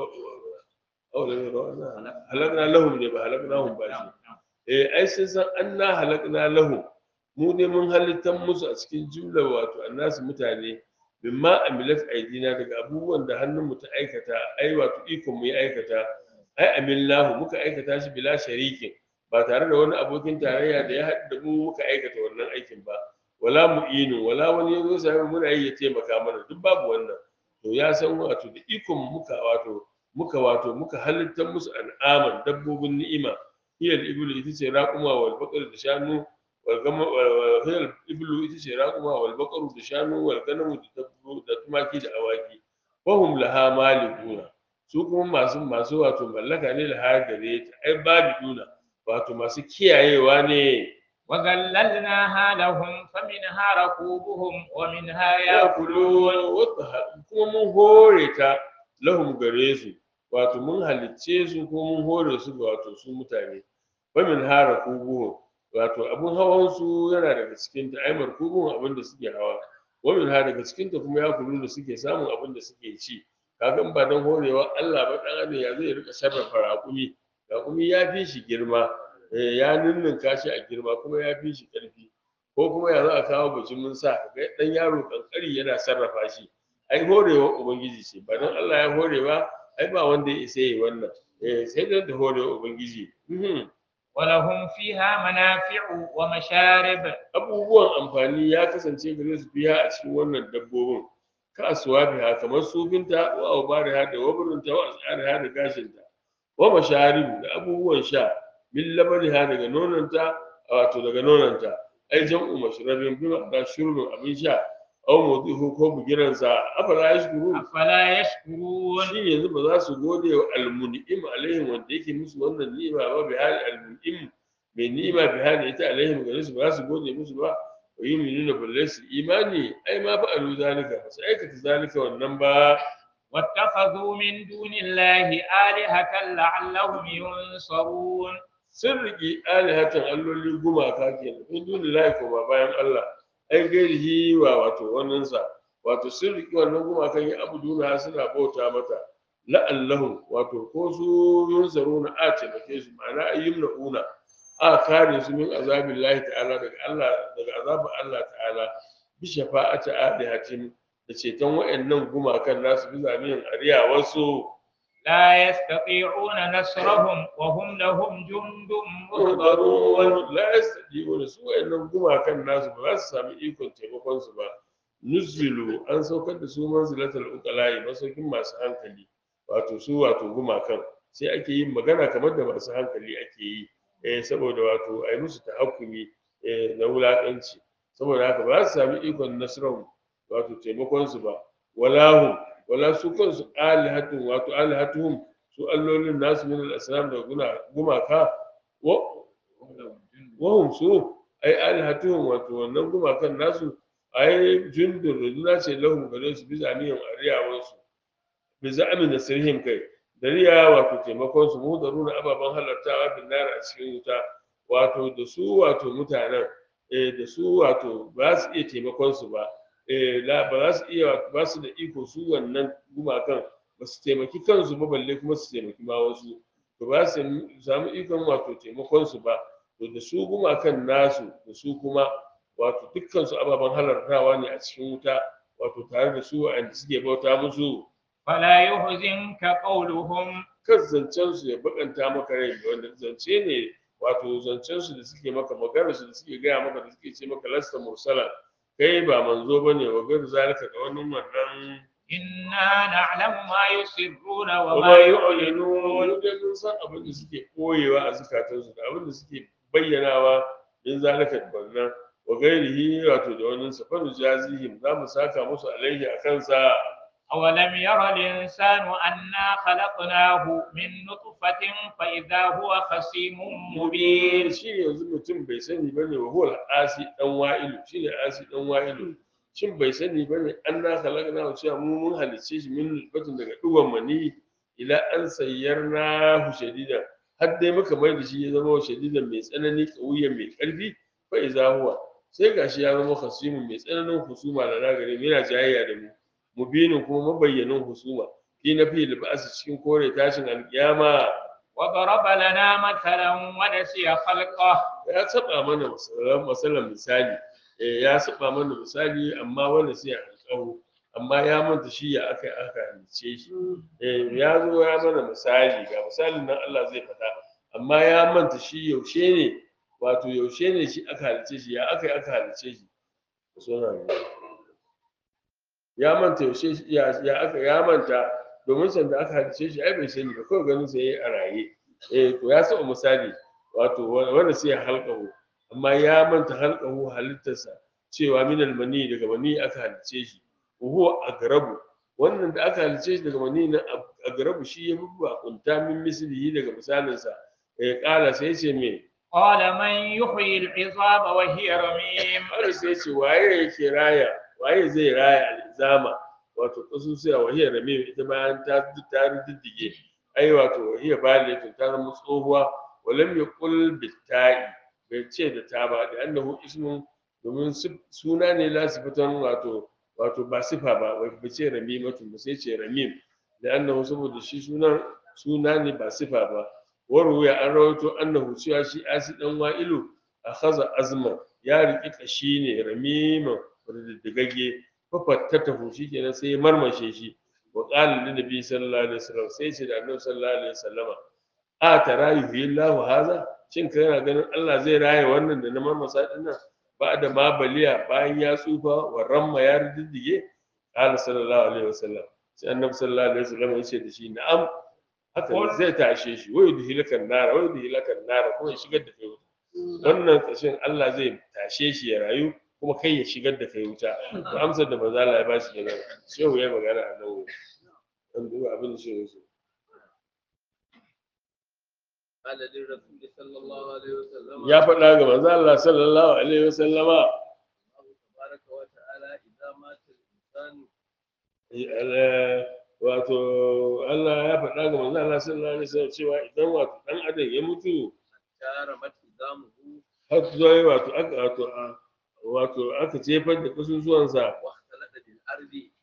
halakna lahum ne ba halaknahum ba shi eh ai sun san anna halakna lahum mu ne mun halittan musu a cikin jumlar wato annasu mutane mimma amilat aidina daga abubuwan da hannun mu ta aikata ai wato ikon mu ya aikata ai amillahu muka aikata shi bila sharikin ba tare da wani abokin tarayya da ya haɗu da mu muka aikata wannan aikin ba wala mu'inu wala wani yazo sai muna yi ya taimaka mana duk babu wannan to ya san wato da ikon muka wato muka wato muka halittar musu al'aman dabbobin ni'ima hiyar iblu ita ce raquma wal baqar da shanu wal gama hiyar iblu ita ce raquma wal baqar da shanu wal ganamu da dabbo da tumaki da awaki fahum laha malikuna su kuma masu masu wato mallaka ne da har gare ta ai babiduna wato masu kiyayewa ne وذللناها لهم فمنها ركوبهم ومنها يأكلون kuma mun hore ta lahum gare su wato mun halicce su ko mun hore su wato su mutane wamin hara kubuhun wato abun hawan su yana daga cikin ta aimar kubuhun abin da suke hawa wamin hara daga cikin ta kuma ya kulu da suke samun abin da suke ci kaga in ba dan horewa Allah ba dan adam ya zai rika sarrafa raƙumi raƙumi ya fi shi girma ya ninninka shi a girma kuma ya fi shi ƙarfi ko kuma ya za a kawo bijimin sa ga dan yaro kankari yana sarrafa shi ai horewa ubangiji ce ba dan Allah ya hore ba ai ba wanda ya isa yi wannan eh sai da horewa ubangiji ولهم فيها منافع ومشارب abubuwan amfani ya kasance gare su fiya a cikin wannan dabbobin kasuwa biha kamar sufinta wa aubariha da waburinta wa asariha da gashinta wa masharibu da abubuwan sha min labariha daga nonanta wato daga nonanta ai jam'u mashrabin bi ma'ana shurbin abin sha aw mawdihu ko bugiransa afala yashkuru afala yashkurun shi yanzu ba za su gode wa almun'im alaihim wanda yake musu wannan ni'ima ba bi hali almun'im mai ni'ima bi hali ita alaihim gare su ba za su gode musu ba wa yu'minuna billahi su imani ai ma fa alu zalika ba su aikata zalika wannan ba واتخذوا من دون الله آلهة لعلهم ينصرون sun riƙi alihatan alloli gumaka kenan min dunillahi kuma bayan Allah ai gairihi wa wato wannan sa wato sun riƙi wannan gumakan ya abuduna suna bauta mata la'allahum wato ko su yunzaruna a taimake su ma'ana ayyumna'una a kare su min azabillahi ta'ala daga Allah daga azabin Allah ta'ala bi shafa'ati alihatin da ceton wa'annan gumakan nasu bi zamiyin ariya wasu لا يستطيعون نصرهم وهم لهم جند محضرون la yastadiuna su wa'annan gumakan nasu ba za su sami ikon taimakon su ba nuzilu an saukar da su manzilatul uqala'i masaukin masu hankali wato su wato gumakan sai ake yin magana kamar da masu hankali ake yi eh saboda wato ai musu tahakkumi eh na wulakanci saboda haka ba za su sami ikon nasran wato taimakon su ba walahum wala su kansu alihatun wato alihatuhum su allolin nasu min al-asnam da gumaka wa wahum su ai alihatuhum wato wannan gumakan nasu ai jundun runduna ce lahum gare su bisa niyan ariyawansu bi za'amin nasrihim kai dariya wato taimakon su mudaruna ababan halartawa bin nar a cikin wuta wato da su wato mutanen eh da su wato ba su iya taimakon su ba eh la ba za su iya ba su da iko su wannan gumakan ba su taimaki kansu ba balle kuma su taimaki ma wasu to ba su samu ikon wato taimakon su ba to da su gumakan nasu da su kuma wato dukkan su ababan halartawa ne a cikin wuta wato tare da su wa'anda suke bauta musu فلا يحزنك قولهم kan zancen su ya bakanta maka rai wanda zance ne wato zancen su da suke maka magana su da suke gaya maka da suke ce maka lasta mursala kai ba manzo bane wa gar zalika da wannan wannan إنا نعلم ما يسرون wa وما ma يعلنون yu'linu da mun san abin da suke koyewa a zakatun su da abin da suke bayyanawa in zalika da wannan wa gairihi wato da wannan safar jazihim za mu saka musu alaihi akan sa أولم ير الإنسان أنا خلقناه من نطفة فإذا هو خصيم مبين shi ne yanzu mutum bai sani ba ne wa huwa asi dan wa'ilu shi ne asi dan wa'ilu shin bai sani ba ne an na halakana wa cewa mu mun halicce shi min nutfatin daga dugon mani ila an sayyarna hu shadida har dai muka mai da shi ya zama shadidan mai tsanani kauyen mai karfi fa iza huwa sai gashi ya zama khasimun mai tsananin husuma da nagare yana jayayya da mu mubinin kuma mabayyanin husuma fi na fi libasa cikin kore tashin alkiyama وضرب لنا مثلا ونسي خلقه ya saba mana masalan masalan misali eh ya saba mana misali amma wanda sai ya tsawo amma ya manta shi ya aka aka halice shi eh ya zo ya mana misali ga misalin nan Allah zai faɗa amma ya manta shi yaushe ne wato yaushe ne shi aka halice shi ya aka aka halice shi sona ne ya manta yaushe shi- ya ya aka ya manta domin sanda aka halice shi ai bai sani ba kawai ganin sa yayi a raye eh to ya saba misali wato wanda sai ya halƙahu amma ya manta halƙahu halittarsa cewa minal mani daga mani aka halice shi wa huwa agrabu wannan da aka halice shi daga mani na agrabu shi ya bubba kunta min mislihi daga misalinsa eh kala sai ce me قال من يحيي العظام وهي رميم har sai ce waye yake raya waye zai raya al'izama wato kasusuwa wahiyar rame ita bayan ta ta diddige ai wato wahiyar baliyatu ta zama tsohuwa walam yaqul bitta'i bai ce da ta ba da annahu ismun domin suna ne la sifatan wato wato ba sifa ba wai bai ce ramimatu ba sai ce ramim da annahu saboda shi sunan suna ne ba sifa ba warwaya an rawaito annahu cewa shi asi dan wa'ilu akhadha azma ya riki kashi ne ramima riddigagge fafattatahu shikenan sai ya marmashe shi wa qala lin nabi sallallahu alaihi wasallam sai ce da annabi sallallahu alaihi wasallama a tara yuhillahu haza shin kai yana ganin Allah zai raye wannan da na marmasa dinnan ba da ma baliya bayan ya tsufa wa ramma ya riddige qala sallallahu alaihi wasallam sai annabi sallallahu alaihi wasallam ya ce da shi na'am haka ne zai tashe shi wai duhilakan nara wai duhilakan nara kuma ya shigar da kai wuta wannan kashin Allah zai tashe shi ya rayu kuma kai ya shigar da kai wuta to amsar da manzo Allah ya bashi kenan shehu ya magana a nan an duba abin da shehu ya so قال للرسول صلى الله عليه وسلم ya faɗa ga manzo Allah sallallahu alaihi wasallama الله تبارك وتعالى إذا مات الإنسان wato Allah ya faɗa ga manzo Allah sallallahu alaihi wasallam cewa idan wato dan adam ya mutu جارمت عظامه har zai wato aka wato wato aka jefar da kasusuwansa واختلط بالأرض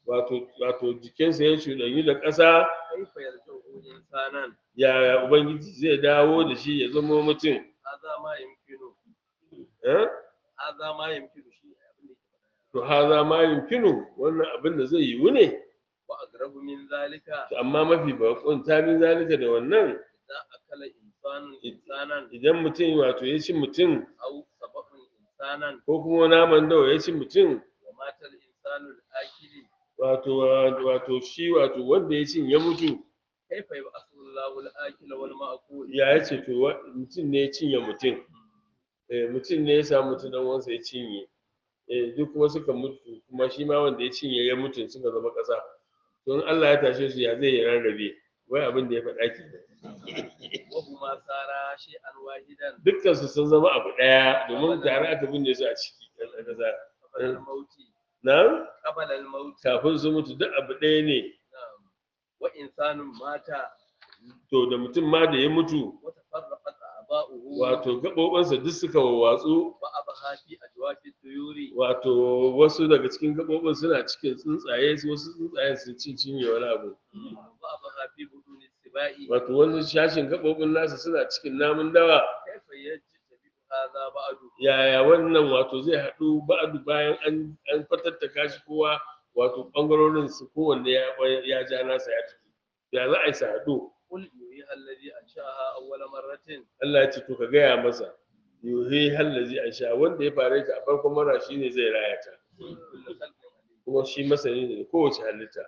wato wato jikinsa ya cuɗanyu da ƙasa كيف يرجعه إنسانا yaya ubangiji zai dawo da shi ya zama mutum هذا ما يمكنه eh? هذا ما يمكن شيء to haza ma yumkinu wannan abin da zai yiwu ne وأقرب من ذلك to amma mafi bakon tamin zalika da wannan إذا أكل إنسان إنسانا idan mutum wato ya ci mutum أو سبق إنسانا ko kuma naman dawa ya ci mutum ومات الإنسان الآكل wato wato shi wato wanda ya cin ya mutu كيف يبعث الله الآكل والمأكول ya ya ce to wa- mutum ne ya cinye mutum eh, mutum ne ya samu mutum dan wansa ya cinye eh, duk kuma suka mutu kuma shi ma wanda ya cinye ya mutu suka zama ƙasa to in Allah ya tashe su ya zai rarrabe wai abin da ya faɗa ke وهما صارا شيئا واحدا dukkan su sun zama abu ɗaya domin tare aka binne su a ciki ƙasa قبل الموت na قبل الموت kafin su mutu duk abu ɗaya ne نعم. وإنسان مات to da mutum ma da ya mutu وتفرقت أعضاؤه wato gaɓoɓinsa duk suka watsu وأبها في أجواف الطيور wato wasu daga cikin gaɓoɓin suna cikin tsuntsaye wasu tsuntsayen sun cin cinye wani abu وأبها في بدون السباع wato wani shashin gaɓoɓin nasa suna cikin namun dawa كيف يجتمع هذا بعد yaya wannan wato zai haɗu ba'adu bayan an an fatattaka shi kowa wato ɓangarorin su kowanne ya ya ja nasa ya tafi ya za a yi su haɗu قل يحييها الذي أنشأها أول مرة Allah ya ce to ka gaya masa yuhi hallazi ansha wanda ya fare ta a farkon mara shine zai raya ta كل خلق عليم. kuma shi masani ne da kowace halitta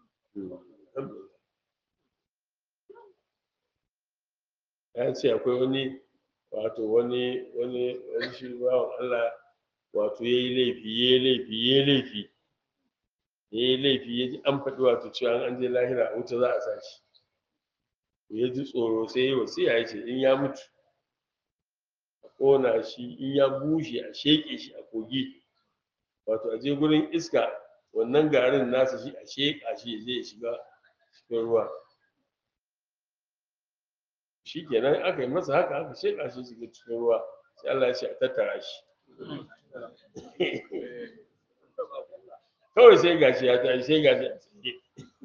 ya ce akwai wani wato wani wani wani shi bawan Allah wato ya yi laifi ya yi laifi ya yi laifi ya yi laifi ya ji an faɗi wato cewa an je lahira a wuta za a sa shi ya ji tsoro sai ya yi wasiya ya ce in ya mutu a ƙona shi in ya bushe a sheƙe shi a kogi wato a je gurin iska wannan garin nasa shi a sheƙa shi ya je ya shiga cikin ruwa shi kenan aka yi masa haka aka sheƙa shi shiga cikin ruwa sai Allah ya ce a tattara shi kawai sai gashi ya tashi sai gashi a tsaye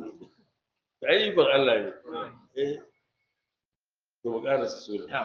ta yi ikon Allah ne eh to mu ƙarasa sura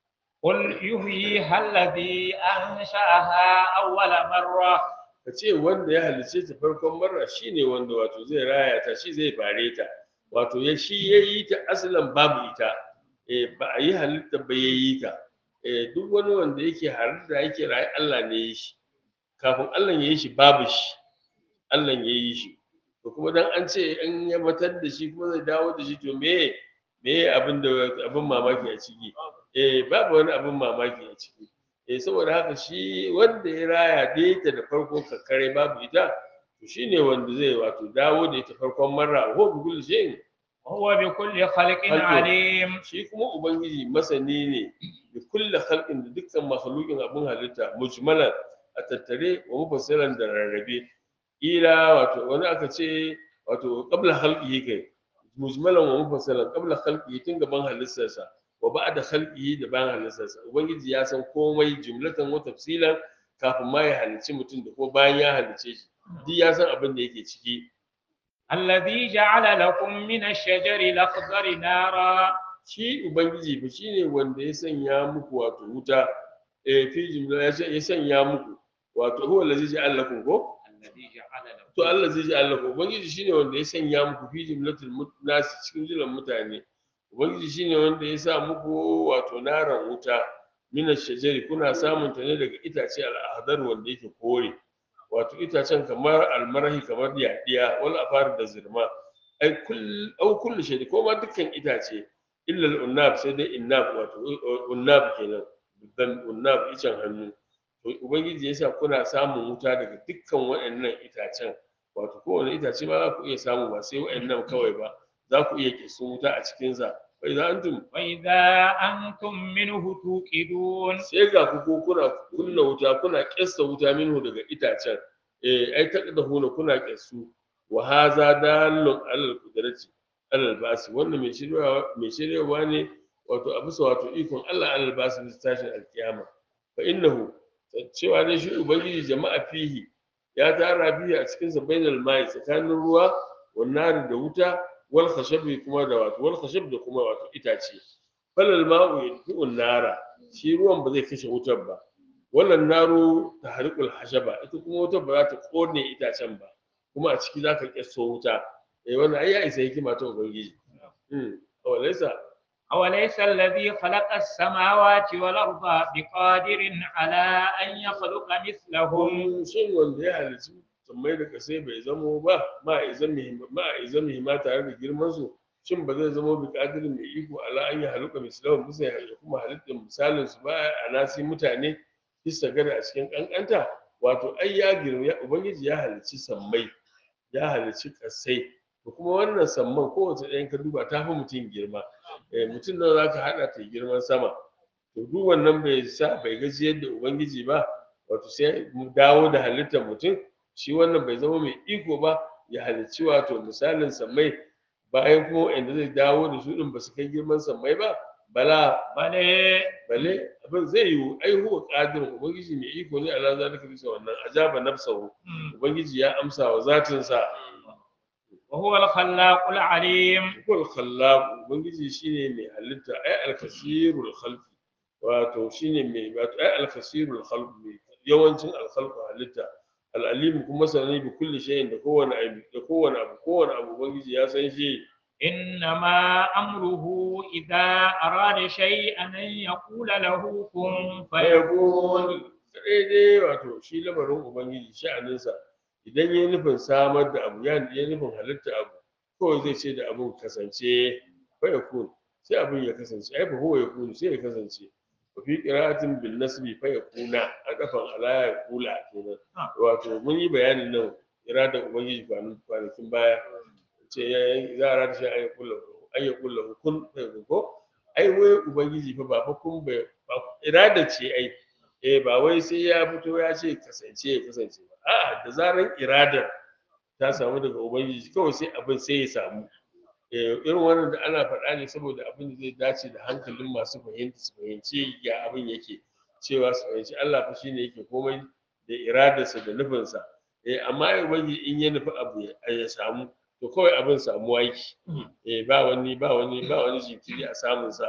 قل يحييها الذي أنشأها أول مرة ka ce wanda ya halice ta farkon marra shine wanda wato zai raya ta shi zai fare ta wato ya shi ya yi ta asalin babu ita eh ba a yi halitta ba ya yi ta eh duk wani wanda yake halitta yake raye Allah ne ya yi shi kafin Allah ya yi shi babu shi Allah ya yi shi to kuma dan an ce in ya matar da shi kuma zai dawo da shi to me me abin da abin mamaki a ciki eh babu wani abin mamaki a ciki eh saboda haka shi wanda ya raya da da farko kakkare babu ita to shine wanda zai wato dawo da ita farkon marra ko bugul shin وهو بكل خلق عليم shi kuma ubangiji masani ne da kullu khalqin da dukkan makhluqin abin halitta mujmalan a tattare wa mufassiran da rarrabe ila wato wani aka ce wato qabla khalqihi kai mujmalan wa mufassiran qabla khalqihi tun gaban halittarsa wa ba'da khalqihi da bayan halittarsa ubangiji ya san komai jumlatan wa tafsilan kafin ma ya halicci mutum da kuma bayan ya halicce shi duk ya san abin da yake ciki الذي جعل لكم من الشجر الأخضر نارا shi ubangiji fa shine wanda ya sanya muku wato wuta eh fi jumla ya sanya muku wato huwa allazi ja'ala lakum ko الذي جعل لكم to Allah zai ji Allah ko ubangiji shine wanda ya sanya muku fi jumlatul nas cikin jiran mutane ubangiji shine wanda ya sa muku wato naran wuta mina shajari kuna samun ta ne daga itace al'adar wanda yake kore wato itacen kamar almarahi kamar yadiya wal afar da zirma ai kull au kullu shay ko ma dukkan itace illa al-unnab sai dai innab wato unnab kenan dan unnab icen hannu to ubangiji yasa kuna samun wuta daga dukkan waɗannan itacen wato kowane itace ma za ku iya samu ba sai waɗannan kawai ba za ku iya kisu wuta a cikin sa fa idan antum وإذا أنتم منه توقدون sai ga ku ko kuna kunna wuta kuna kissa wuta minhu daga itacen eh ai taqdahuna kuna kissu wa hadha dalun alal qudrati alal basi wannan mai shiryawa mai shiryawa ne wato a bisa wato ikon Allah alal basi tashin alkiyama fa innahu cewa dai shi ubangiji jama'a fihi ya tara biyu a cikin sa bainal mai tsakanin ruwa wan nar da wuta wal khashabi kuma da wato wal khashab da kuma wato itace falal ma'u yadfi'un nara shi ruwan ba zai kashe wutar ba wannan naru tahriqul hashaba ita kuma wutar ba za ta kone itacen ba kuma a ciki zaka kesso wuta eh wannan ai ya isa hikima ta ubangiji mm awalaysa أوليس الذي خلق السماوات والأرض بقادر على أن يخلق مثلهم kun shin wanda ya halitta sammai da kasai bai zamo ba ma izami ma izami ma tare da girman su shin ba zai zamo bi kadirin mai iko ala an ya haluka misalahum bisa ya kuma halittar misalin su ba a nasi mutane bisa gada a cikin kankanta wato ai ya girma ya ubangiji ya halicci sammai ya halicci kasai da kuma wannan samman kowace ɗayan ka duba ta fi mutum girma eh mutum da za ka haɗa ta girman sama to duk wannan bai sa bai gaji yadda ubangiji ba wato sai mu dawo da halittar mutum shi wannan bai zama mai iko ba ya halicci wato misalin sammai bayan kuma wanda zai dawo da su din ba su kai girman sammai ba bala bale bale abin zai yiwu ai huwa qadirun ubangiji mai iko ne ala zalika bisa wannan ajaba nafsahu ubangiji ya amsa wa zatin sa wa huwa al-khallaq al-alim kul khallaq ubangiji shine mai halitta ai al-kasirul khalqi wato shine mai wato ai al-kasirul khalqi yawancin al-khalqu halitta al-alim kuma sanani bi kulli shay'in da kowane abu da kowane abu kowane abu ubangiji ya san shi إنما أمره إذا أراد شيئا أن يقول له كن فيكون fayakun sai dai wato shi lamarin ubangiji sha'aninsa idan ya nufin samar da abu ya ya nufin halitta abu kawai zai ce da abun kasance fayakun sai abun ya kasance ai fa huwa yakun sai ya kasance wa fi qira'atin bil nasbi fayakuna adafan ala ya kula kenan wato mun yi bayanin nan iradar ubangiji kwanakin baya ce za a rata shi an yi kulla an yi kulla kun ko ai wai ubangiji fa ba fa kun bai irada ce ai eh ba wai sai ya fito ya ce kasance ya kasance ba a'a da zaran iradar ta samu daga ubangiji kawai sai abin sai ya samu eh irin wannan da ana faɗa ne saboda abin da zai dace da hankalin masu fahimta su fahimci ya abin yake cewa su fahimci Allah fa shine yake komai da iradarsa da nufinsa eh amma ubangiji in ya nufi abu ya samu to kawai abin samuwa yake eh ba wani ba wani ba wani jinkiri a samun sa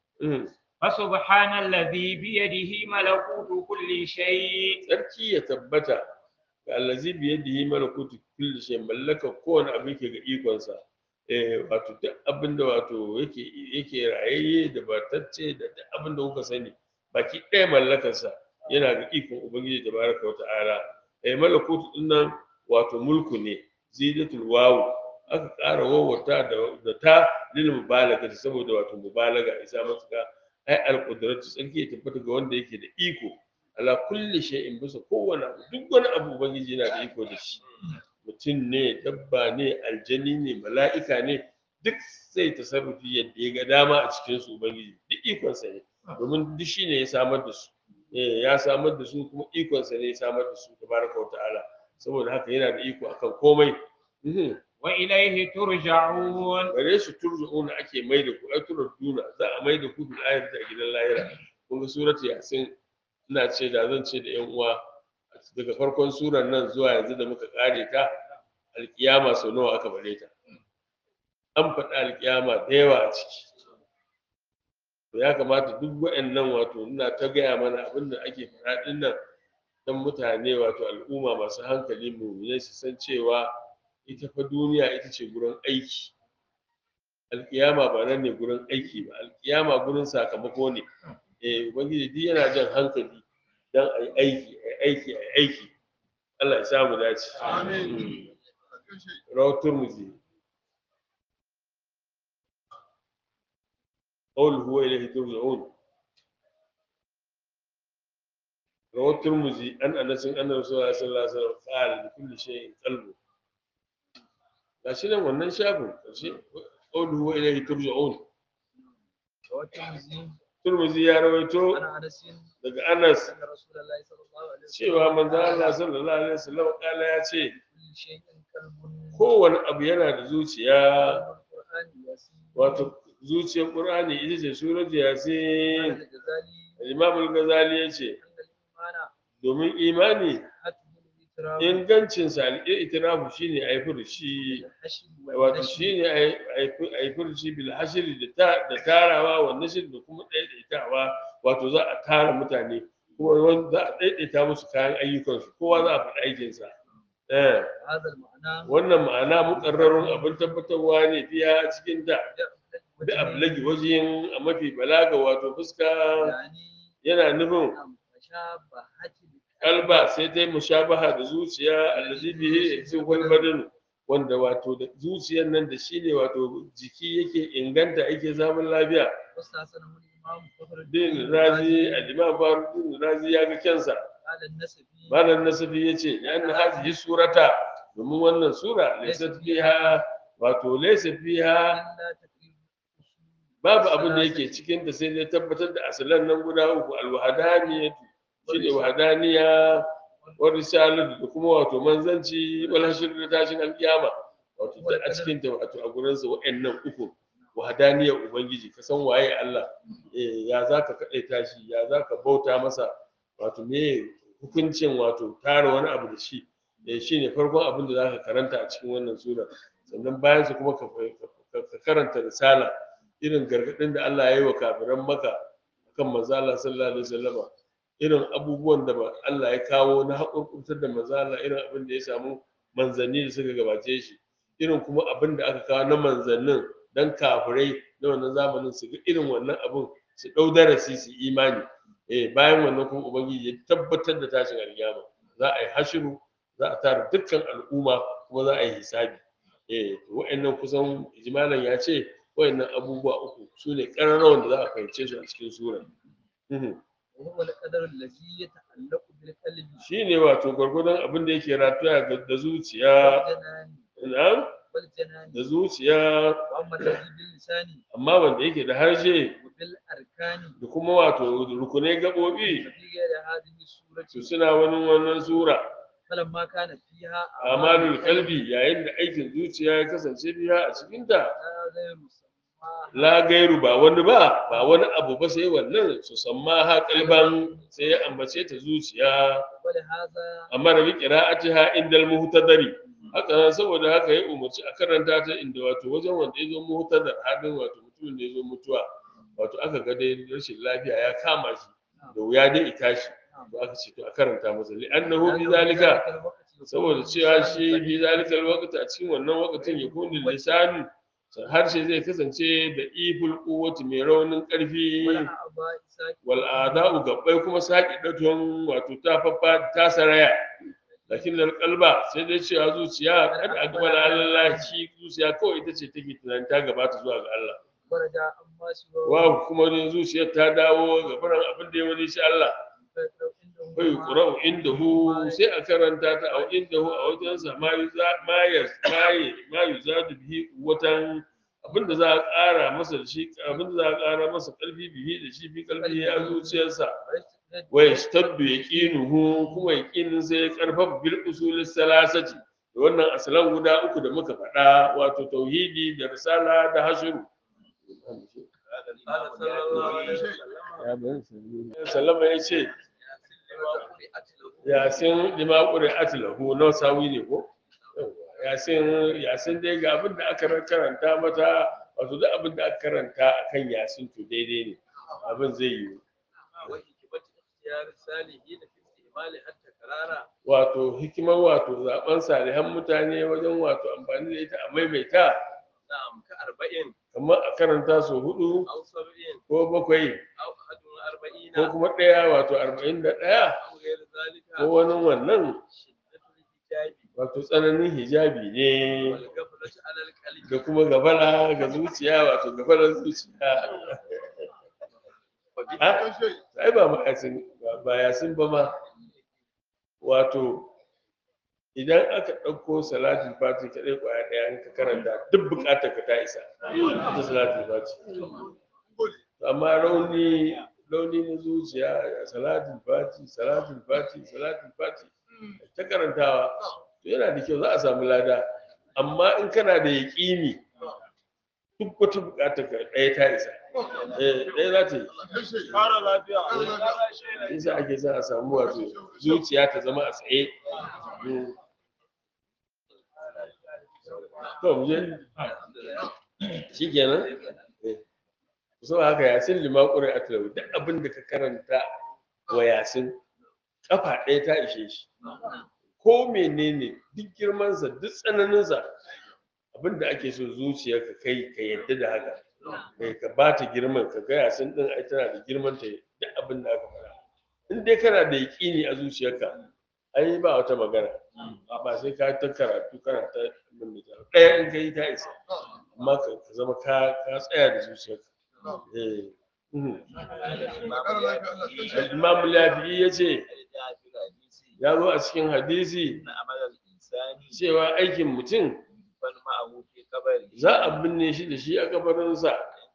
فسبحان الذي بيده ملكوت كل شيء sarki ya tabbata ga allazi bi yadihi malakutu kulli shay mallaka kowane abin ke ga ikon sa eh wato duk abin da wato yake yake rayayye da batacce da duk abin da kuka sani baki ɗaya mallakar sa yana ga ikon ubangiji tabaraka wa ta'ala eh malakutu dinnan wato mulku ne zidatul wawu aka ƙara wawata da ta lil mubalaga saboda wato mubalaga isa matuka ai alqudratu sarki ya tabbata ga wanda yake da iko ala kulli shay'in bisa kowane abu duk wani abu ubangiji yana da iko da shi mutum ne dabba ne aljani ne mala'ika ne duk sai tasarrufi yadda ya ga dama a cikin su ubangiji duk ikon sa ne domin duk shine ya samar da su eh ya samar da su kuma ikon sa ne ya samar da su tabaraka wa ta'ala saboda haka yana da iko akan komai wa ilaihi turja'un gare shi turja'una ake mai da ku ai turjuna za a mai da ku bil ayati a gidan lahira kun ga suratu yasin ina ce da zan ce da yan uwa daga farkon surar nan zuwa yanzu da muka kare ta alkiyama sau nawa aka bare ta an faɗa alkiyama da yawa a ciki to ya kamata duk waɗannan wato ina ta gaya mana abin da ake faɗa ɗin nan dan mutane wato al'umma masu hankali mu ne su san cewa ita fa duniya ita ce gurin aiki alkiyama ba nan ne gurin aiki ba alkiyama gurin sakamako ne eh ubangiji duk yana jan hankali dan ai aiki ai aiki ai aiki Allah ya samu dace amin rawtur muzi qul huwa ilayhi turja'un رواه الترمذي عن انس ان رسول الله صلى الله عليه وسلم قال لكل شيء قلبه gashi nan wannan shafin karshe qawlu wa ilayhi turja'un Turmuzi ya rawaito daga Anas cewa manzo Allah sallallahu alaihi wasallam kala ya ce kowane abu yana da zuciya wato zuciyar Qur'ani ita ce suratul Yasin Imam al-Ghazali ya ce domin imani والإتراف ingancin sa al-i'tirafu shine ayi furushi بالحشر wato والنشر shine ayi furushi bil hashri da ta da tarawa wa nashr da kuma daidaitawa wato za a tara mutane kuma wanda za a daidaita musu kayan ayyukansu kowa za a faɗi aikinsa eh هذا المعنى wannan ma'ana muƙarrarun abin tabbatarwa ne biya a cikin ta da ablagi wajen a mafi balaga wato fuska يعني yana nufin أن مشابهة kalba sai ta yi mushabaha da zuciya allazi bihi yasihu badan wanda wato da zuciyar nan da shine wato jiki yake inganta yake zaman lafiya واستحسنه الإمام فخر din الدين razi الرازي al-imam faruddin razi ya ga kansa قال النسبي malam nasafi yace ya anna hadhihi surata domin wannan sura laysat fiha wato laysa fiha إلا تقريب babu abin da yake cikin ta sai dai tabbatar da asalan nan guda uku al-wahdaniyatu shine wahdaniya wa risalatu da kuma wato manzanci wal hashr da tashin al-qiyama wato duk a cikin ta wato a gurin sa wa'annan uku wahdaniyar ubangiji ka san waye Allah eh ya zaka kadaita shi ya zaka bauta masa wato me hukuncin wato tara wani abu da shi eh shine farkon abin da zaka karanta a cikin wannan sura sannan bayan su kuma ka ka karanta risala irin gargadin da Allah ya yi wa kafiran Makka akan manzo Allah sallallahu alaihi wasallama irin abubuwan da Allah ya kawo na haƙurƙurtar da manzo Allah irin abin da ya samu manzanni da suka gabace shi irin kuma abin da aka kawo na manzannin dan kafirai na wannan zamanin su ga irin wannan abin su ɗau darasi su imani eh bayan wannan kuma ubangiji ya tabbatar da tashin alƙiyama za a yi hashiru za a tara dukkan al'umma kuma za a yi hisabi eh wa'annan kusan ijmalan ya ce wa'annan abubuwa uku su ne ƙararrawan da za a fahimce su a cikin sura وهو القدر الذي يتعلق بالقلب shine wato gwargwadon abin da yake ratuwa da zuciya والجنان na'am والجنان da zuciya وأما الذي باللسان amma wanda yake da harshe وبالأركان da kuma wato rukunai gabobi ففي غير هذه السورة su suna wani wannan sura فلما كان فيها amalul kalbi yayin da aikin zuciya ya kasance biya a cikin ta لا غير مسماها la gairu ba wani ba ba wani abu ba sai wannan su samma ha kalban sai ya ambace ta zuciya ولهذا amma da bi qira'atiha indal muhtadari haka nan saboda haka ya umarci a karanta ta inda wato wajen wanda ya zo muhtadar hadin wato mutumin da ya zo mutuwa wato aka ga dai rashin lafiya ya kama shi da wuya dai ita shi to aka ce to a karanta masa li annahu bi zalika saboda cewa shi bi zalika alwaqti a cikin wannan waqtin ya kuni lisanu harshe zai kasance da iful quwwati mai raunin karfi والأعضاء ساكنة wal ada'u gabbai kuma saki daton wato ta faffa ta saraya lakin lal qalba sai dai cewa zuciya kada a gaba da Allah shi zuciya kawai ita ce take tunanin ta gabata zuwa ga Allah ورجع أما سوى wa kuma ne zuciyar ta dawo ga barin abin da ya wani shi Allah bai qura'u indahu sai a karanta ta a indahu a wajen sa ma yuza ma ya mai ma yuzadu bihi watan abinda za a ƙara masa da shi abinda za a ƙara masa ƙarfi bihi da shi bi ƙarfi a zuciyarsa wa yastabdu yaqinuhu kuma yaqinin sai ya karfafa bil usulis salasati da wannan asalan guda uku da muka faɗa wato tauhidi da risala da hashru قال صلى الله عليه وسلم ya bayan sallama ya ce لما قرئت له yasin lima qur'at lahu no sawi ne ko yasin yasin dai ga abin da aka karanta mata wato duk abin da aka karanta akan yasin to daidai ne abin zai yi وحكمة اختيار الصالحين في استعمال التكرار wato hikimar wato zaben salihan mutane wajen wato amfani da ita a maimaita نعم كأربعين kamar a karanta su hudu أو سبعين ko bakwai أو أحد وأربعين ko kuma ɗaya wato arba'in da ɗaya أو غير ذلك ko wani wannan شدة الحجاب wato tsananin hijabi ne والغفلة على القلب da kuma gabala ga zuciya wato gabalar zuciya ha ai ba ma yasin ba yasin ba ma wato idan aka ɗauko salatin fati kaɗai ƙwaya ɗaya in ka karanta duk buƙatar ka ta isa ita salatin fati amma rauni rauni na zuciya salatin fati salatin fati salatin fati ta karantawa to yana da kyau za a samu lada amma in kana da yaƙini duk wata buƙatar ka ɗaya ta isa eh ɗaya za ta yi Fara lafiya. yasa ake son a samu wato zuciya ta zama a tsaye Mm. to mu je shikenan eh so haka yasin lima qur'at lahu duk abin da ka karanta wa yasin kafa ɗaya ta ishe shi ko menene duk girmansa duk tsananinsa abin da ake so zuciyarka kai ka yadda da haka kai ka ba ta girman ka ga yasin din ai tana da girman ta duk abin da aka faɗa in dai kana da yaƙini a zuciyarka ai ba wata magana ba sai ka ta karatu kana ta abin da ta ɗaya in kai ta isa amma ka ka zama ka ka tsaya da zuciyarka eh mhm. Imam Lafi'i ya ce ya zo a cikin hadisi cewa aikin mutum za a binne shi da shi a kabarinsa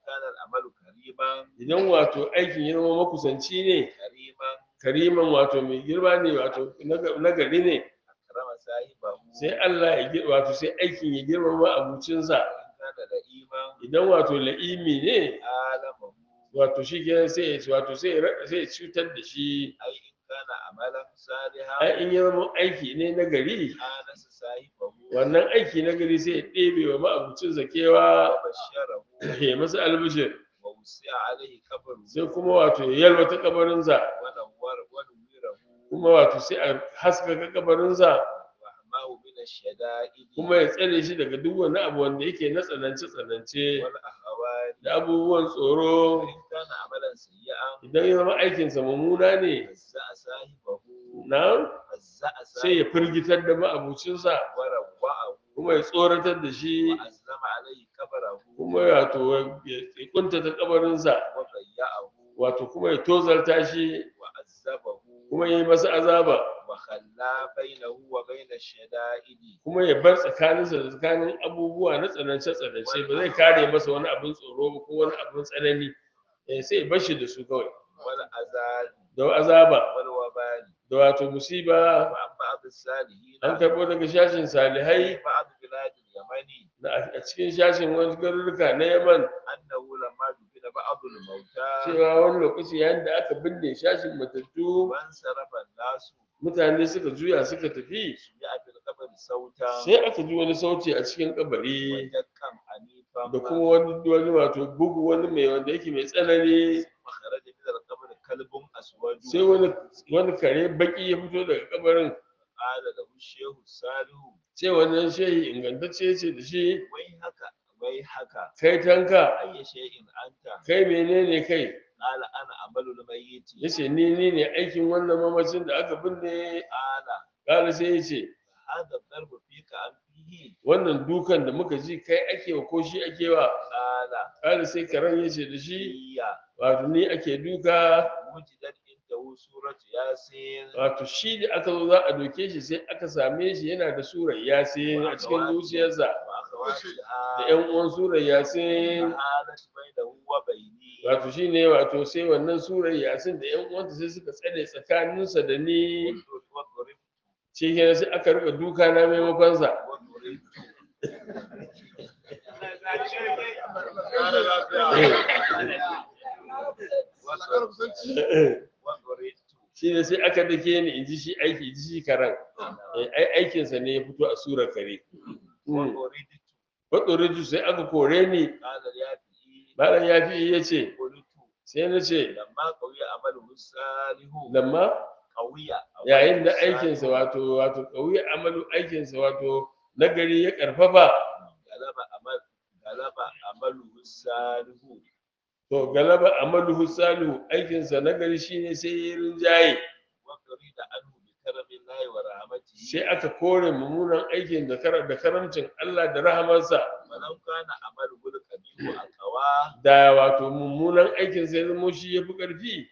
idan wato aikin ya zama makusanci ne kariman wato mai girma ne wato na gari ne sai Allah ya gir wato sai aikin ya girmama abucinsa idan wato la'imi ne wato shi ke sai wato sai sai cutar da shi ai in ya zama aiki ne na gari wannan aiki na gari sai ya ɗebe wa ma'abucin zakewa ya masa albishir sai kuma wato ya yalwata kabarinsa kuma wato sai a haskaka kabarinsa kuma ya tsare shi daga duk wani abu wanda yake na tsanance tsanance da abubuwan tsoro idan ya zama aikinsa mummuna ne na sai ya firgitar da ma'abucinsa kuma ya tsoratar da shi kuma wato ya kuntata kabarinsa wato kuma ya tozarta shi kuma ya yi masa azaba kuma ya bar tsakaninsa da tsakanin abubuwa na tsanance tsanance ba zai kare masa wani abin tsoro ba ko wani abin tsanani sai ya bar shi da su kawai da azaba da wato musiba an karɓo daga shashin salihai a cikin shashin wani garuruka na yaman cewa wani lokaci yayin da aka binne shashin matattu mutane suka juya suka tafi sai aka ji wani sauti a cikin kabari da kuma wani wani wato bugu wani mai wanda yake mai tsanani sai wani wani kare baki ya fito daga kabarin sai wannan shehi ingantacce ce da shi wai haka kai tanka ayya shay'in anta kai menene kai qala ana amalul mayyit yace ni ni ne aikin wannan mamacin da aka binne qala kala sai yace hada darbu fika an fihi wannan dukan da muka ji kai ake wa ko shi ake wa qala kala sai karan yace da shi iya wato ni ake duka mujidat inda suratu yasin wato shi da aka zo za a doke shi sai aka same shi yana da surar yasin a cikin zuciyarsa da ƴan uwan surar yasin wato shine wato sai wannan surar yasin da ƴan uwanta sai suka tsare tsakaninsa da ni shi ke sai aka rika duka na maimakon sa shi ne sai aka dake ni in ji shi aiki ji shi karan aikinsa ne ya fito a surar kare Faɗo sai aka kore ni, Malam ya fi ya ce, sai na ce, lamma yayin da aikinsa wato wato ƙauye amalu aikinsa wato nagari ya ƙarfafa. To galaba amalu salihu aikinsa nagari shine sai ya rinjaye. Sai aka kore mummunan aikin da karamcin Allah da rahamarsa da wato mummunan aikin sai zama shi ya fi ƙarfi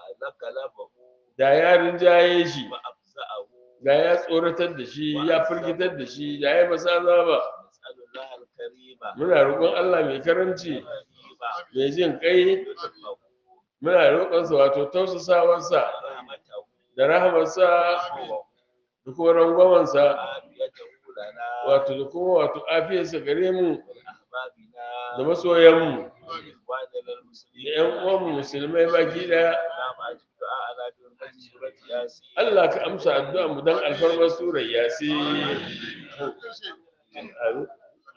da ya rinjaye shi da ya tsoratar da shi ya firgitar da shi da ya masa azaba. Muna roƙon Allah mai karamci mai jin kai muna roƙonsa wato tausasawarsa da rahamarsa da kuma rangwamansa wato da kuma wato afiyarsa gare mu da masoyanmu وإخواننا da المسلمين ƴan uwanmu musulmai baki daya اللهم أجب دعاءنا بحرمة سورة ياسين Allah ka amsa addu'a mu dan alfarmar surar yasin Amin.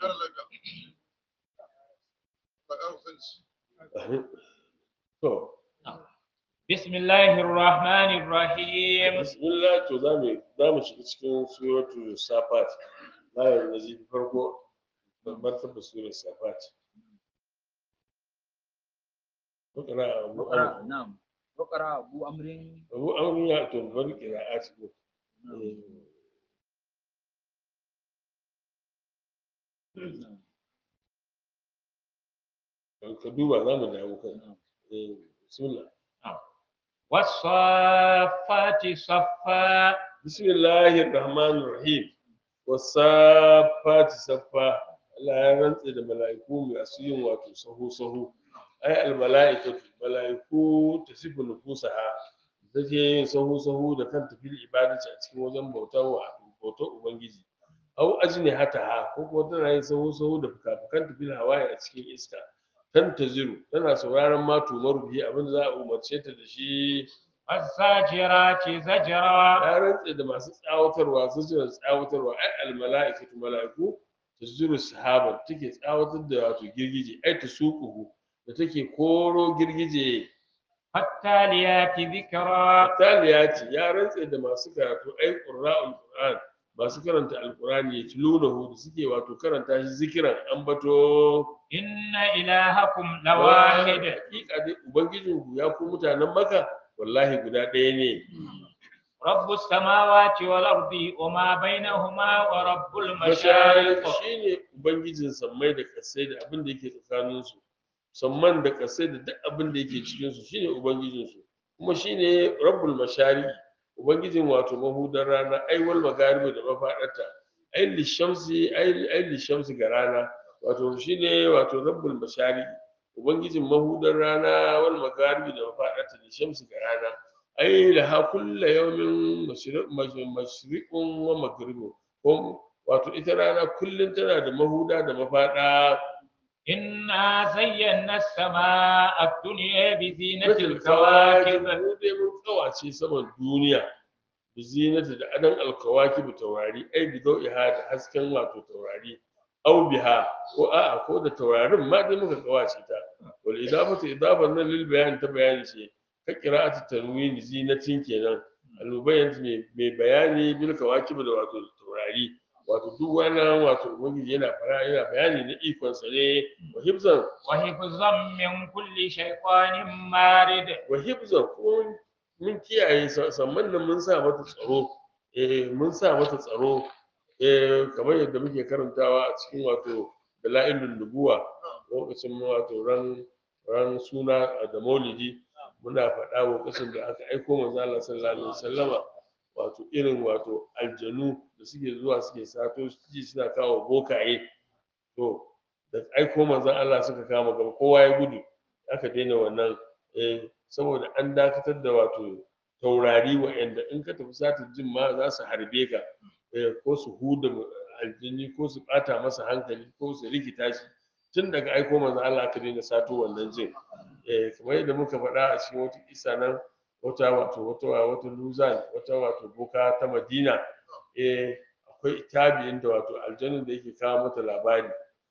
Amin. to بسم الله الرحمن الرحيم bismillah to za mu za mu shiga cikin suratul safat ayar da zai farko babbar ta surar safat Bakara Abu وقرأ Amr نعم وقرأ أبو أمر Abu Amr ya to bar qira'at ko ka duba za mu dawo kan eh bismillah والصافات صفا bismillahir rahmanir rahim wasafati saffa Allah ya rantse da mala'iku masu yin wato sahu sahu ai al mala'ikatu mala'iku tasifu nufusaha take yin sahu sahu da kanta fil ibadati a cikin wajen bauta wa bautar ubangiji au ajni hataha ko kuma tana yin sahu sahu da fukafukan fil hawaye a cikin iska tan taziru tana sauraron ma tumaru bihi abin da za a umarce ta da shi والزاجرات زجرا ya rantse da masu tsawatarwa su jira tsawatarwa ai almala'ikatu mala'iku tazuru sahaba take tsawatar da wato girgije ai ta suquhu da take koro girgije فالتاليات ذكرا taliyati ya rantse da masu karatu ai qurra'ul qur'an masu karanta alqur'ani ya tilunahu da suke wato karanta shi zikiran ambato إن إلهكم لواحد hakika dai ubangijinku ya ku mutanen maka wallahi guda ɗaya ne رب السماوات والأرض وما بينهما ورب masharik المشارق shine ubangijin sammai da kasai da abin da yake tsakanin su samman da kasai da duk abin da yake cikin su shine ubangijin su kuma shine rabbul masharik ubangijin wato mahudar rana ai wal magaribi da mafadarta ai lishamsi ai ai lishamsi ga rana wato shine wato rabbul masharik ubangijin mahudar rana wal magaribi da mafadarta lishamsi ga rana ai laha kullu yawmin mashriqun wa maghribun ko wato ita rana kullum tana da mahuda da mafaɗa إنا زينا السماء الدنيا بزينة matil kawakib الكواكب mu dai mun kawace saman duniya bi zinata da adan alkawakib taurari ai bi dau'iha da hasken wato taurari au biha ko a'a ko da taurarin ma dai muka kawace ta wal idafatu idafan nan lil bayan ta bayani ce ka qira'atu tanwin zinatin kenan al-mubayyan mai bayani bil kawakib da wato taurari wato duk wannan wato ubangiji yana fara yana bayani na ikon sa ne wa hibzan وحفظا من كل شيطان مارد wa hibzan ko mun kiyaye samman nan mun sa mata tsaro eh mun sa mata tsaro eh kamar yadda muke karantawa a cikin wato dalailun nubuwa lokacin wato ran ran suna da maulidi muna faɗa lokacin da aka aiko manzo Allah sallallahu alaihi wasallama wato irin wato aljanu da suke zuwa suke sato ji suna kawo bokaye to da aiko manzon Allah suka kama gaba kowa ya gudu aka daina wannan eh saboda an dakatar da wato taurari wa'anda in ka tafi satin jin ma za su harbe ka eh ko su huda aljini ko su bata masa hankali ko su rikita shi tun daga aiko manzon Allah aka daina sato wannan jin eh kamar yadda muka faɗa a cikin wata kisa nan wata wato wata wata luzan wata wato boka ta Madina eh akwai tabi'in da wato aljannin da yake kawo mata labari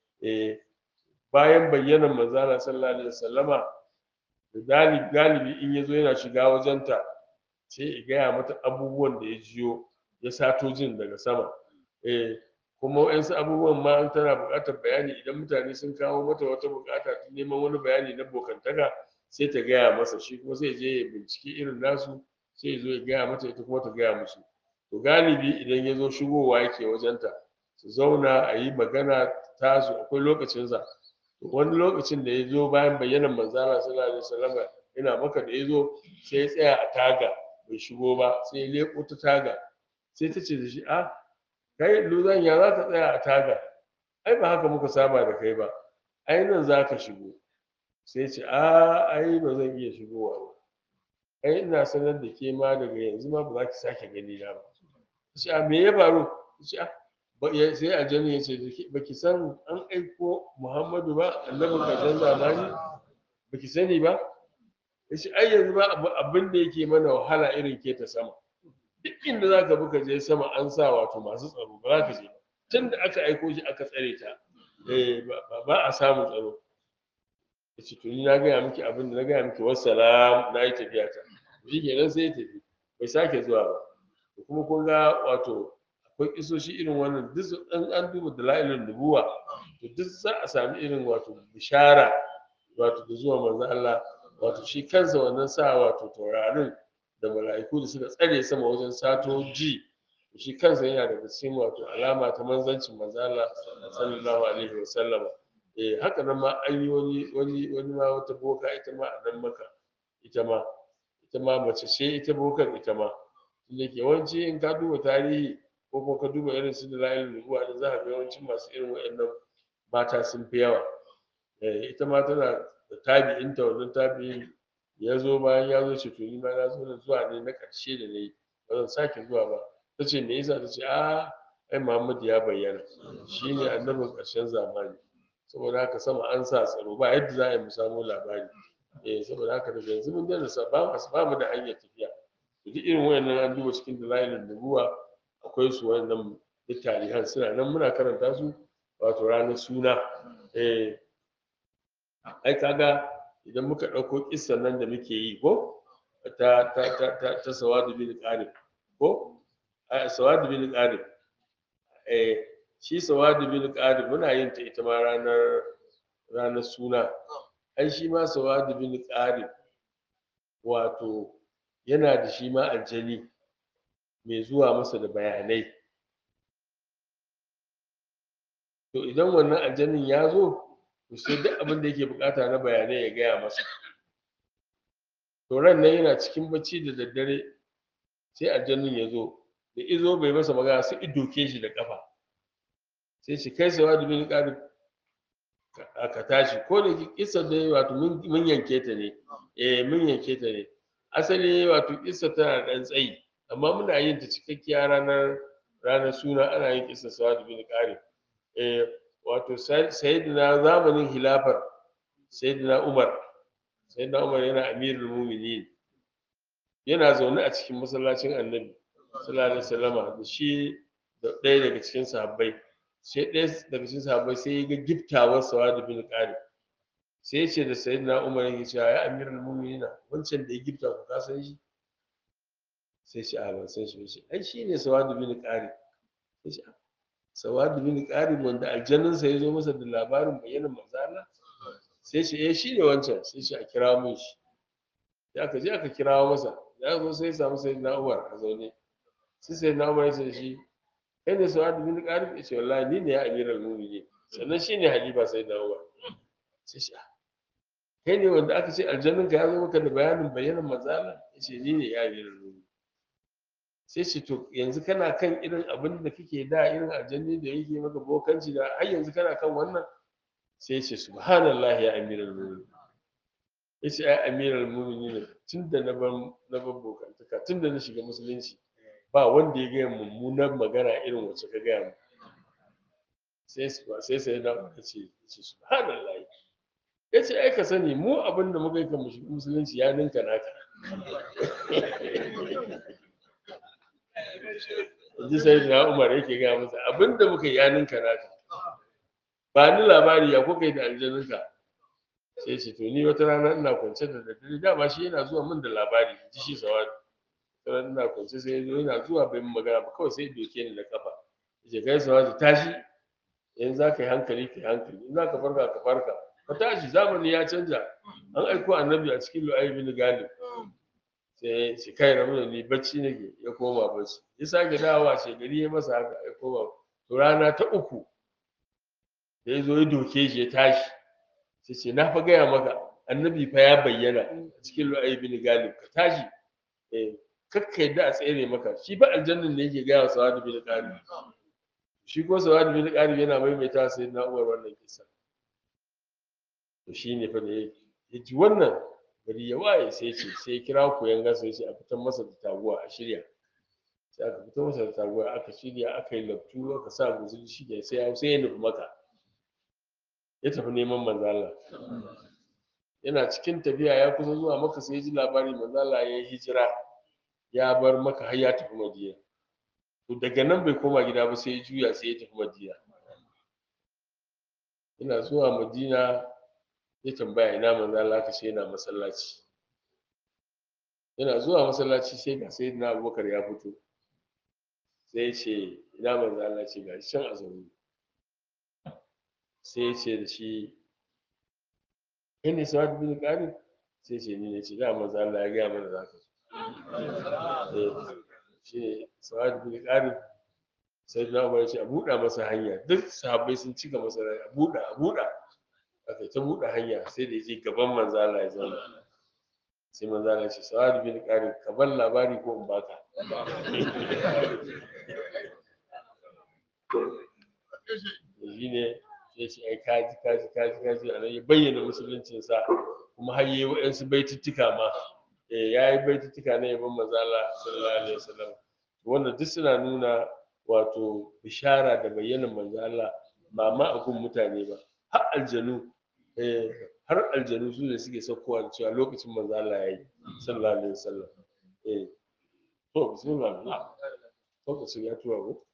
eh bayan bayyanan manzala sallallahu alaihi wasallama da galibi galibi in yazo yana shiga wajenta sai ya gaya mata abubuwan da ya jiyo ya sato jin daga sama eh kuma wa'yansu abubuwan ma an tana buƙatar bayani idan mutane sun kawo mata wata buƙata ta neman wani bayani na bokantaka sai ta gaya masa shi kuma sai je ya bincike irin nasu sai ya zo ya gaya mata ita kuma ta gaya musu to galibi idan ya zo shigowa yake wajenta su zauna a yi magana tasu akwai lokacinsa wani lokacin da ya zo bayan bayyanan manzala sallallahu alaihi wasallam yana maka da ya zo sai ya tsaya a taga bai shigo ba sai ya leko ta taga sai ta ce da shi a kai luzan ya za ka tsaya a taga ai ba haka muka saba da kai ba ai nan za ka shigo sai ce a ai ba zan iya shigowa ba ai ina sanar da ke ma daga yanzu ma ba za ki sake gani na ba ce a me ya faru ce a sai aljanni ya ce baki san an aiko Muhammadu ba annabin karshen zamani baki sani ba yace ai yanzu ba abin da yake mana wahala irin ke ta sama duk inda zaka bi ka je sama an sa wato masu tsaro ba za ka je ba tun da aka aiko shi aka tsare ta eh ba a samu tsaro yace to ni na gaya miki abin da na gaya miki wassalam na yi tafiya ta shi kenan sai ya tafi bai sake zuwa ba kuma kun ga wato akwai kisoshi irin wannan duk an an duba dalailin nubuwa to duk za a sami irin wato bishara wato da zuwa manzo Allah wato shi kansa wannan sa wato taurarin da mala'iku da suka tsare sama wajen sato ji shi kansa yana daga cikin wato alama ta manzancin manzo Allah sallallahu alaihi wa sallama eh haka nan ma an yi wani wani wani ma wata boka ita ma a nan maka ita ma ita ma mace ce ita bokan ita ma inda ke yawanci in ka duba tarihi ko kuma ka duba irin su dalailin nubuwa da za a ga yawancin masu irin waɗannan mata sun fi yawa eh ita ma tana da tabi'inta wannan tabi'in ya zo bayan ya zo ce to ni ma na zo na zuwa ne na ƙarshe da na yi ba zan sake zuwa ba ta ce me yasa ta ce a ai Muhammadu ya bayyana shi ne annabin ƙarshen zamani saboda haka sama an sa tsaro ba yadda za a yi mu samu labari eh saboda haka daga yanzu mun daina sa ba mu ba mu da hanyar tafiya duk irin wayannan an duba cikin dalailin nubuwa akwai su wayannan duk tarihan suna nan muna karanta su wato ranar suna eh ai kaga idan muka ɗauko kissan nan da muke yi ko ta ta ta ta, ta sawadu bin qarib ko a sawadu bin qarib eh shi sawadu bin qarib muna yin ta ita ma ranar ranar suna ai shi ma sawadu bin qarib wato yana da shi ma aljani mai zuwa masa da bayanai to idan wannan aljanin ya zo to sai duk abin da yake bukata na bayanai ya gaya masa to ran nan yana cikin bacci da daddare sai aljanin ya zo da izo bai masa magana sai idoke shi da kafa sai shi kai sawa da bin ƙarfi ka tashi ko da kissa da wato mun yanke ta ne eh mun yanke ta ne asali wato kissa tana dan tsayi amma muna yin ta cikakkiya ranar ranar suna ana yin kissa sawa da bin ƙarfi eh wato sayyidina zamanin hilafar sayyidina umar sayyidina umar yana amirul mu'minin yana zaune a cikin masallacin annabi sallallahu alaihi wasallama da shi da ɗaya daga cikin sahabbai sai ɗaya daga cikin sahabbai sai ya ga giftawar sawad bin qari sai ya ce da sayyidina umar ya ce ya amirul mu'minin wancan da ya gifta ku ka san shi sai shi a ban san shi shi ai shine sawad bin qari sai shi sawadu bin ƙarin wanda aljanninsa ya zo masa da labarin bayanin manzala sai shi eh shi ne wancan sai shi a kira mun shi ya ka je aka kirawo masa ya zo sai ya samu sai na umar a zaune sai sai na umar ya ce shi kai ne sawadu bin ƙarin ya ce wallahi ni ne ya amiral mu'minin sannan shi ne halifa sai na umar sai shi kai ne wanda aka ce aljanninka ya zo maka da bayanin bayanin manzala ya ce ni ne ya amiral mu'minin sai ce to yanzu kana kan irin abin da kake da irin aljanni da yake maka bokanci da har yanzu kana kan wannan sai ce subhanallah ya amiral mu'minin yace ai amiral mu'minin tunda na ban na ban bokantaka tunda na shiga musulunci ba wanda ya gaya mummunan magana irin wacce ka gaya mu sai sai sai na ce ce subhanallah yace ai ka sani mu abin da muka yi kan musulunci ya ninka naka ji sai na umar yake gaya masa abinda muka yi yanin karatu ba ni labari ya kuka yi da aljanunka sai ce to ni wata rana ina kwance da daddare dama shi yana zuwa min da labari ji shi sawadi wata ina kwance sai zo yana zuwa bai min magana ba kawai sai doke ni da kafa yace kai sawadi tashi yanzu za ka yi hankali ka yi hankali in za ka farka ka farka ka tashi zamani ya canja an aiko annabi a cikin lu'ayi bin galib sai shi kai rabu da ni bacci nake ya koma bacci ya sake dawowa shegari ya masa haka ya koma to rana ta uku da ya zo ya doke shi ya tashi sai ce na fa gaya maka annabi fa ya bayyana a cikin lu'ayi bin galib ka tashi eh kakka yadda a tsere maka shi ba aljannin ne yake gaya wa sawadu bin galib shi ko sawadu bin galib yana maimaita sai na uwar wannan kisa to shine fa da ya ji wannan gari ya waye sai ce sai kira ku yanga sai ce a fitar masa da taguwa a shirya sai aka fito masa da taguwa aka shirya aka yi laftu aka sa guzuri shi ke sai ya sai ya nufi maka ya tafi neman manzo Allah yana cikin tafiya ya kusa zuwa maka sai ya ji labari manzo Allah ya yi hijira ya bar maka har ya tafi Madina to daga nan bai koma gida ba sai ya juya sai ya tafi Madina yana zuwa Madina ya tambaya ina manzo Allah aka ce yana masallaci yana zuwa masallaci sai ga sayyidina Abubakar ya fito sai ya ce ina manzo Allah ce ga can a zaune sai ya ce da shi kai ne Sa'ad bin Qarin sai ce ni ne ce da manzo Allah ya gaya mana zaka zo shi ne Sa'ad bin Qarin sai na Umar ya ce a buɗa masa hanya duk sahabbai sun cika masa a buɗa a buɗa aka ta buɗe hanya sai da je gaban manzo Allah ya zauna sai manzo Allah ya ce Sa'ad bin Qarin ka bar labari ko in baka shi ne ya ce ai kaji kaji kaji kaji a nan ya bayyana musuluncinsa kuma har yi waɗansu baituttuka ma ya yi baituttuka na yabon manzo Allah sallallahu alaihi wasallam wannan duk suna nuna wato bishara da bayyanan manzo Allah ba ma a gun mutane ba har aljanu har aljanu su ne suke saukowa da cewa lokacin manzo Allah yayi sallallahu alaihi wasallam eh to bismillah lokacin ya tuwa ko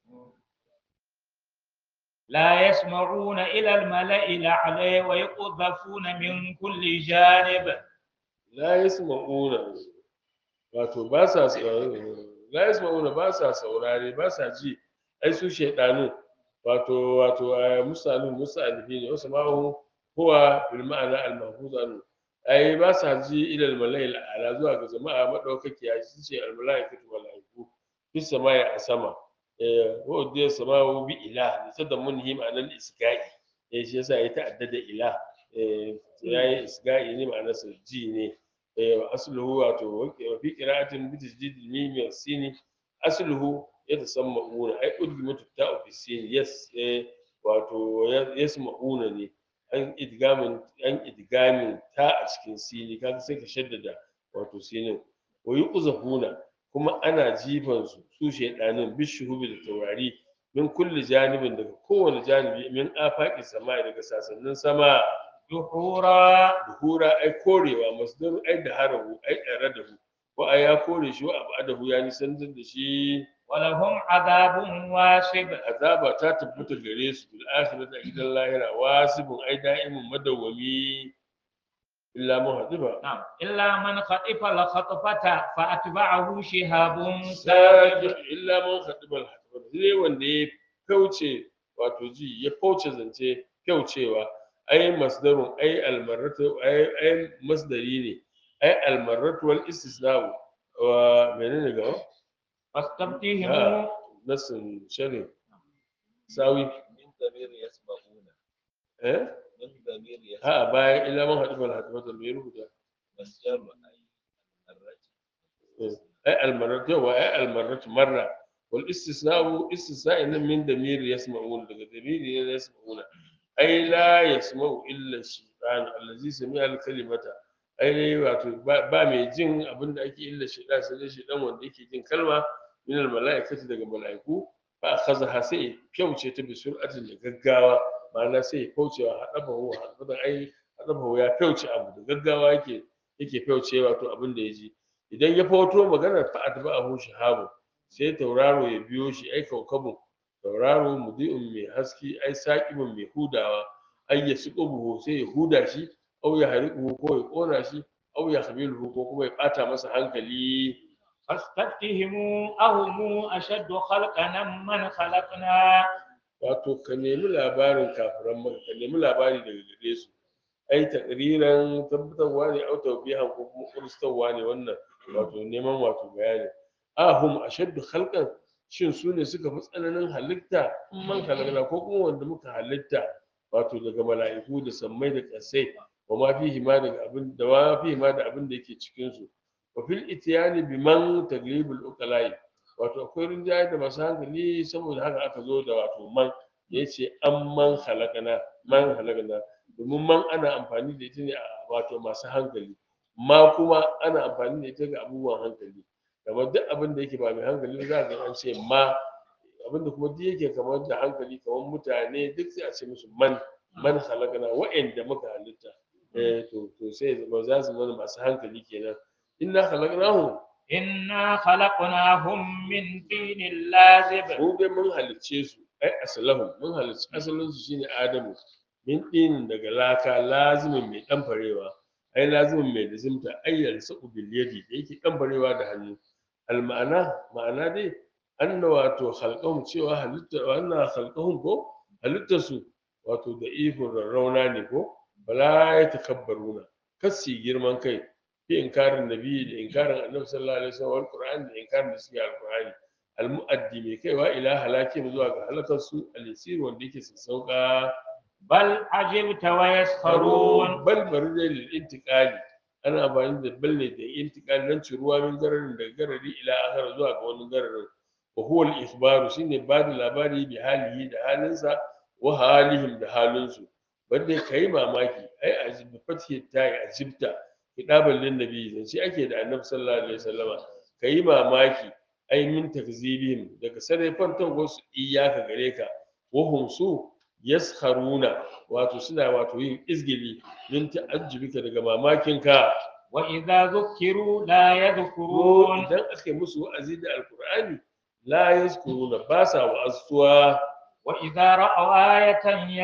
لا يسمعون إلى الملأ الأعلى ويقذفون من كل جانب لا يسمعون wato ba sa la yasma'una ba sa saurare ba sa ji ai su shaydanu wato wato musalun musalifi ne wasu ma'u huwa bil ma'ana al mahfuz an ai ba sa ji ila al mala'il ala zuwa ga jama'a madaukakiya shi ce al mala'ikatu mala'iku fi samai a sama eh ko da sama'u bi ilah da tadammunhi ma'anar isga'i eh shi yasa ya ta'addada ilah eh yayi isga'i ne ma'anar ji ne asluhu wato fi qira'atin bi tajdid al-mim wa sin asluhu yatasamma'una ay udgimatu ta'u fi sin yes wato yasma'una ne an idgamin an idgamin ta a cikin sini kaga sai ka shaddada wato sinin wa yuqzafuna kuma ana jifan su su shedanin bishuhubi da taurari min kulli janibin daga kowane janibi min afaqi sama daga sasannin sama duhura duhura ai korewa masdar ai da harahu ai tsare da hu ko ai ya kore shi wa abadahu ya nisantar da shi walahum adabun wasib azaba ta tabbata gare su bil akhirati a gidan lahira wasibun ai da'imun madawwami illa man hadifa na'am illa man khatifa la khatfata fa atba'ahu shihabun sadiq illa man khatifa al hatfa sai wanda ya kauce wato ji ya kauce zance kaucewa ai masdarun ai almarratu ai ai masdari ne ai almarratu wal istisna'u wa menene ga fastabtihim nasin shari sawi min damir yasma'una eh min damir yasma'una ha bayan ila man hadifa al hatfa me rubuta masjar ay arraj ai almarratu wa ai almarratu marra wal istisna'u istisna'in min damir yasma'una daga damir ne yasma'una ai la yasma'u illa shaytan allazi sami'a al-kalimata ai wato ba mai jin abin da ake illa shaytan sai dai shaytan wanda yake jin kalma min al-mala'ikati daga mala'iku fa akhadha sai kyauce ta bi sur'atin da gaggawa ma'ana sai kaucewa hadaba huwa hadaba ai hadaba ya kyauce abu da gaggawa yake yake kyauce wato abin da ya ji idan ya foto maganar fa atba'ahu shahabu sai tauraro ya biyo shi ai kaukabun tauraro mudi'un mai haski ai saqibun mai hudawa ai ya suqubu sai ya huda shi au ya hariqu ko ya kona shi au ya khabilu ko kuma ya bata masa hankali فاستفتهم أهم أشد خلقا من خلقنا wato ka nemi labarin kafiran maka ka nemi labari daga gare su ai takriran tabbatarwa ne au tawbihan ko kuma kurstarwa ne wannan wato neman wato bayani ahum ashaddu khalqan shin su ne suka fi tsananin halitta in man halakna ko kuma wanda muka halitta wato daga mala'iku da sammai da ƙasai wa ma fihi ma daga abin da wa fihi ma da abin da yake cikin su wa fil itiyani biman taglibul uqalai wato akwai rinjaye da masu hankali saboda haka aka zo da wato man ya ce an man halakana man halakana domin man ana amfani da ita ne a wato masu hankali ma kuma ana amfani da ita ga abubuwan hankali kamar duk abin da yake ba mai hankali za ga an ce ma, abin da kuma duk yake kamar da hankali kamar mutane duk sai a ce musu man man halakana wa'anda muka halitta eh to to sai ba za su zama masu hankali kenan inna halaknahum إنا خلقناهم من طين لازب mu dai mun halicce su ai asalahum mun halicci asalin su shine adamu min din daga laka lazimin mai dan farewa ai lazimin mai lazimta ayyal sa'u bil yadi da yake dan farewa da hannu al ma'ana ma'ana dai anna wato khalqahum cewa halitta wannan khalqahum ko halittar su wato da ifin rarrauna ne ko bala ya takabbaruna kasi girman kai fi inkarin nabi da inkarin annabi sallallahu alaihi wasallam wal qur'an da inkarin da suke alqur'ani al muaddi mai kaiwa ila halakin zuwa ga halakar su al yasir wanda yake sassauka بل عجبت ويسخرون bal bari dai lil intiqali ana amfani da bal ne da intiqali nan ciruwa min gararin daga garari ila akhar zuwa ga wani gararin wa huwa al ikhbaru shine ba da labari bi halihi da halinsa wa halihim da halinsu wanda kai mamaki ai ajib fathi tayi ajibta kidaban lin nabi zance ake da annabi sallallahu alaihi wasallama kai mamaki ai min takzibihim daga sarrafan wasu iyaka gare ka wa hum su yaskharuna wato suna wato yin izgili min ta'ajjubika daga mamakin ka وإذا ذكروا لا يذكرون idan aka yi musu wa'azi da alqur'ani la yazkuruna ba sa wa'azuwa وإذا رأوا آية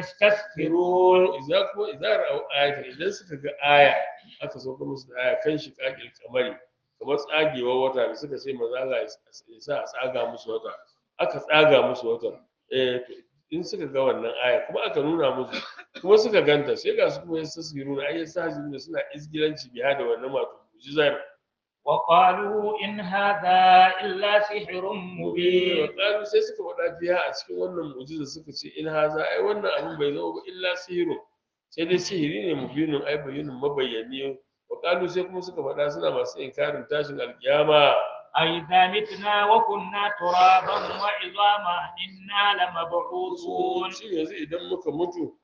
يستسخرون idza kuma idza ra'u ayatan idan suka ga aya aka sauka musu da aya kan shi kakil kamari kamar tsagewa wata da suka ce manzo Allah ya sa a tsaga musu wata aka tsaga musu wata eh in suka ga wannan aya kuma aka nuna musu kuma suka ganta sai ga su kuma yastasiruna ai yastasiruna suna izgilanci biya da wannan wato mu'jizar وقالوا إن هذا إلا سحر مبين qalu sai suka faɗa biya a cikin wannan mu'jiza suka ce in haza ai wannan abin bai zama ba illa sihiru sai dai sihiri ne mubinin ai bayyinin mabayyani wa qalu sai kuma suka faɗa suna masu inkarin tashin alkiyama أئذا متنا وكنا ترابا وعظاما إنا لمبعوثون shin yanzu idan muka mutu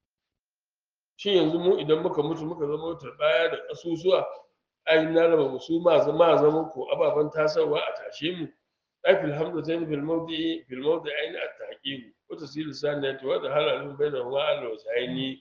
shin yanzu mu idan muka mutu muka zama turbaya da ƙasusuwa ai na raba su ma zama zama ko ababen tasarwa a tashe mu ai fil hamdatayn fil mawdi'i fil mawdi'ain at-tahqiq wa tasil saniyati wa da halalun bainahuma al-wasaini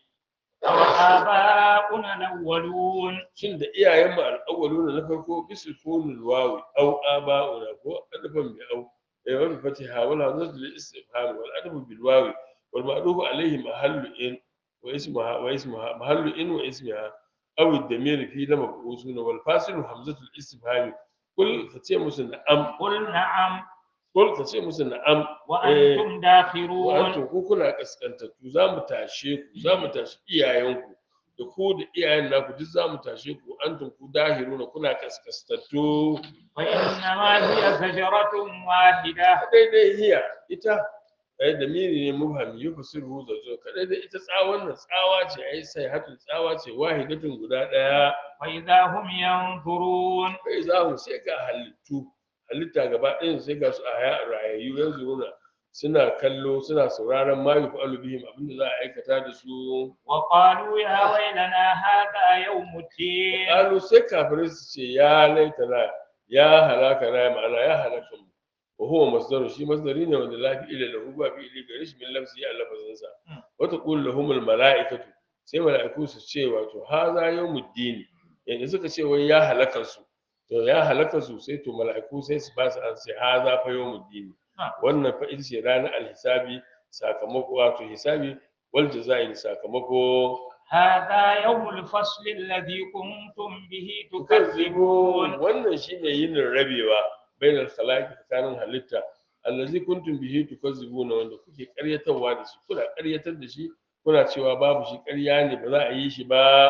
وآباؤنا الأولون shin da iyayen mu al-awwaluna na farko bisu kunul wawi aw aba'una ko adafan bi aw ay wa bi fatiha wal hamzatu lil istifham wal adabu bil wawi wal ma'ruf alayhi mahallu in wa ismuha wa ismuha mahallu in wa ismiha aw ad-damir fi lam mabusuna wal fasilu hamzatu al istifham kul kace musu na'am قل نعم kul kace musu na'am وأنتم داخرون wato ku kuna kaskantattu za mu tashe ku za mu tashi iyayenku da ku da iyayen naku duk za mu tashe ku antum ku dahiruna kuna kaskantattu فإنما هي زجرة واحدة daidai hiya ita ai da miri ne mubhami yufsiru da zo kadai dai ita tsawon nan tsawa ce ai sai hatu tsawa ce wahidatun guda daya وإذا هم ينظرون kai za mu sai ga halittu halitta gaba ɗayan sai ga su a haya rayayyu yanzu nuna suna kallo suna sauraron ma yufu bihim abinda za a aikata da su وقالوا يا ويلنا هذا يوم الدين qalu sai kafirai su ce ya laitana ya halaka na ma'ana ya halaka mu wa huwa masdaru shi masdari ne wanda lafi ila lahu ba fi ila garish min lafzi ya lafazin sa wa taqul lahum al mala'ikatu sai mala'iku su ce wato haza yawmuddin yanda suka ce wai ya halaka su to ya halaka su sai to mala'iku sai su ba su an sai haza fa yawmuddin wannan fa ita ce ranar alhisabi sakamako wato hisabi wal jazaa'i sakamako هذا يوم الفصل الذي كنتم به تكذبون wannan shine yinin rabewa bainal khalaqi tsakanin halitta allazi kuntum bihi tukazzibuna wanda kuke ƙaryatarwa da shi kuna ƙaryatar da shi kuna cewa babu shi ƙarya ne ba za a yi shi ba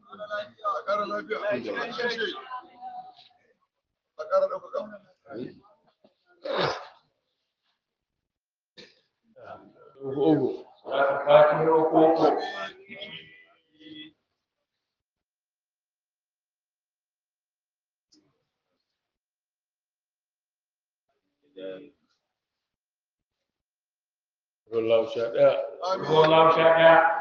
Ogo. Wallahu sha ɗaya. والله شاء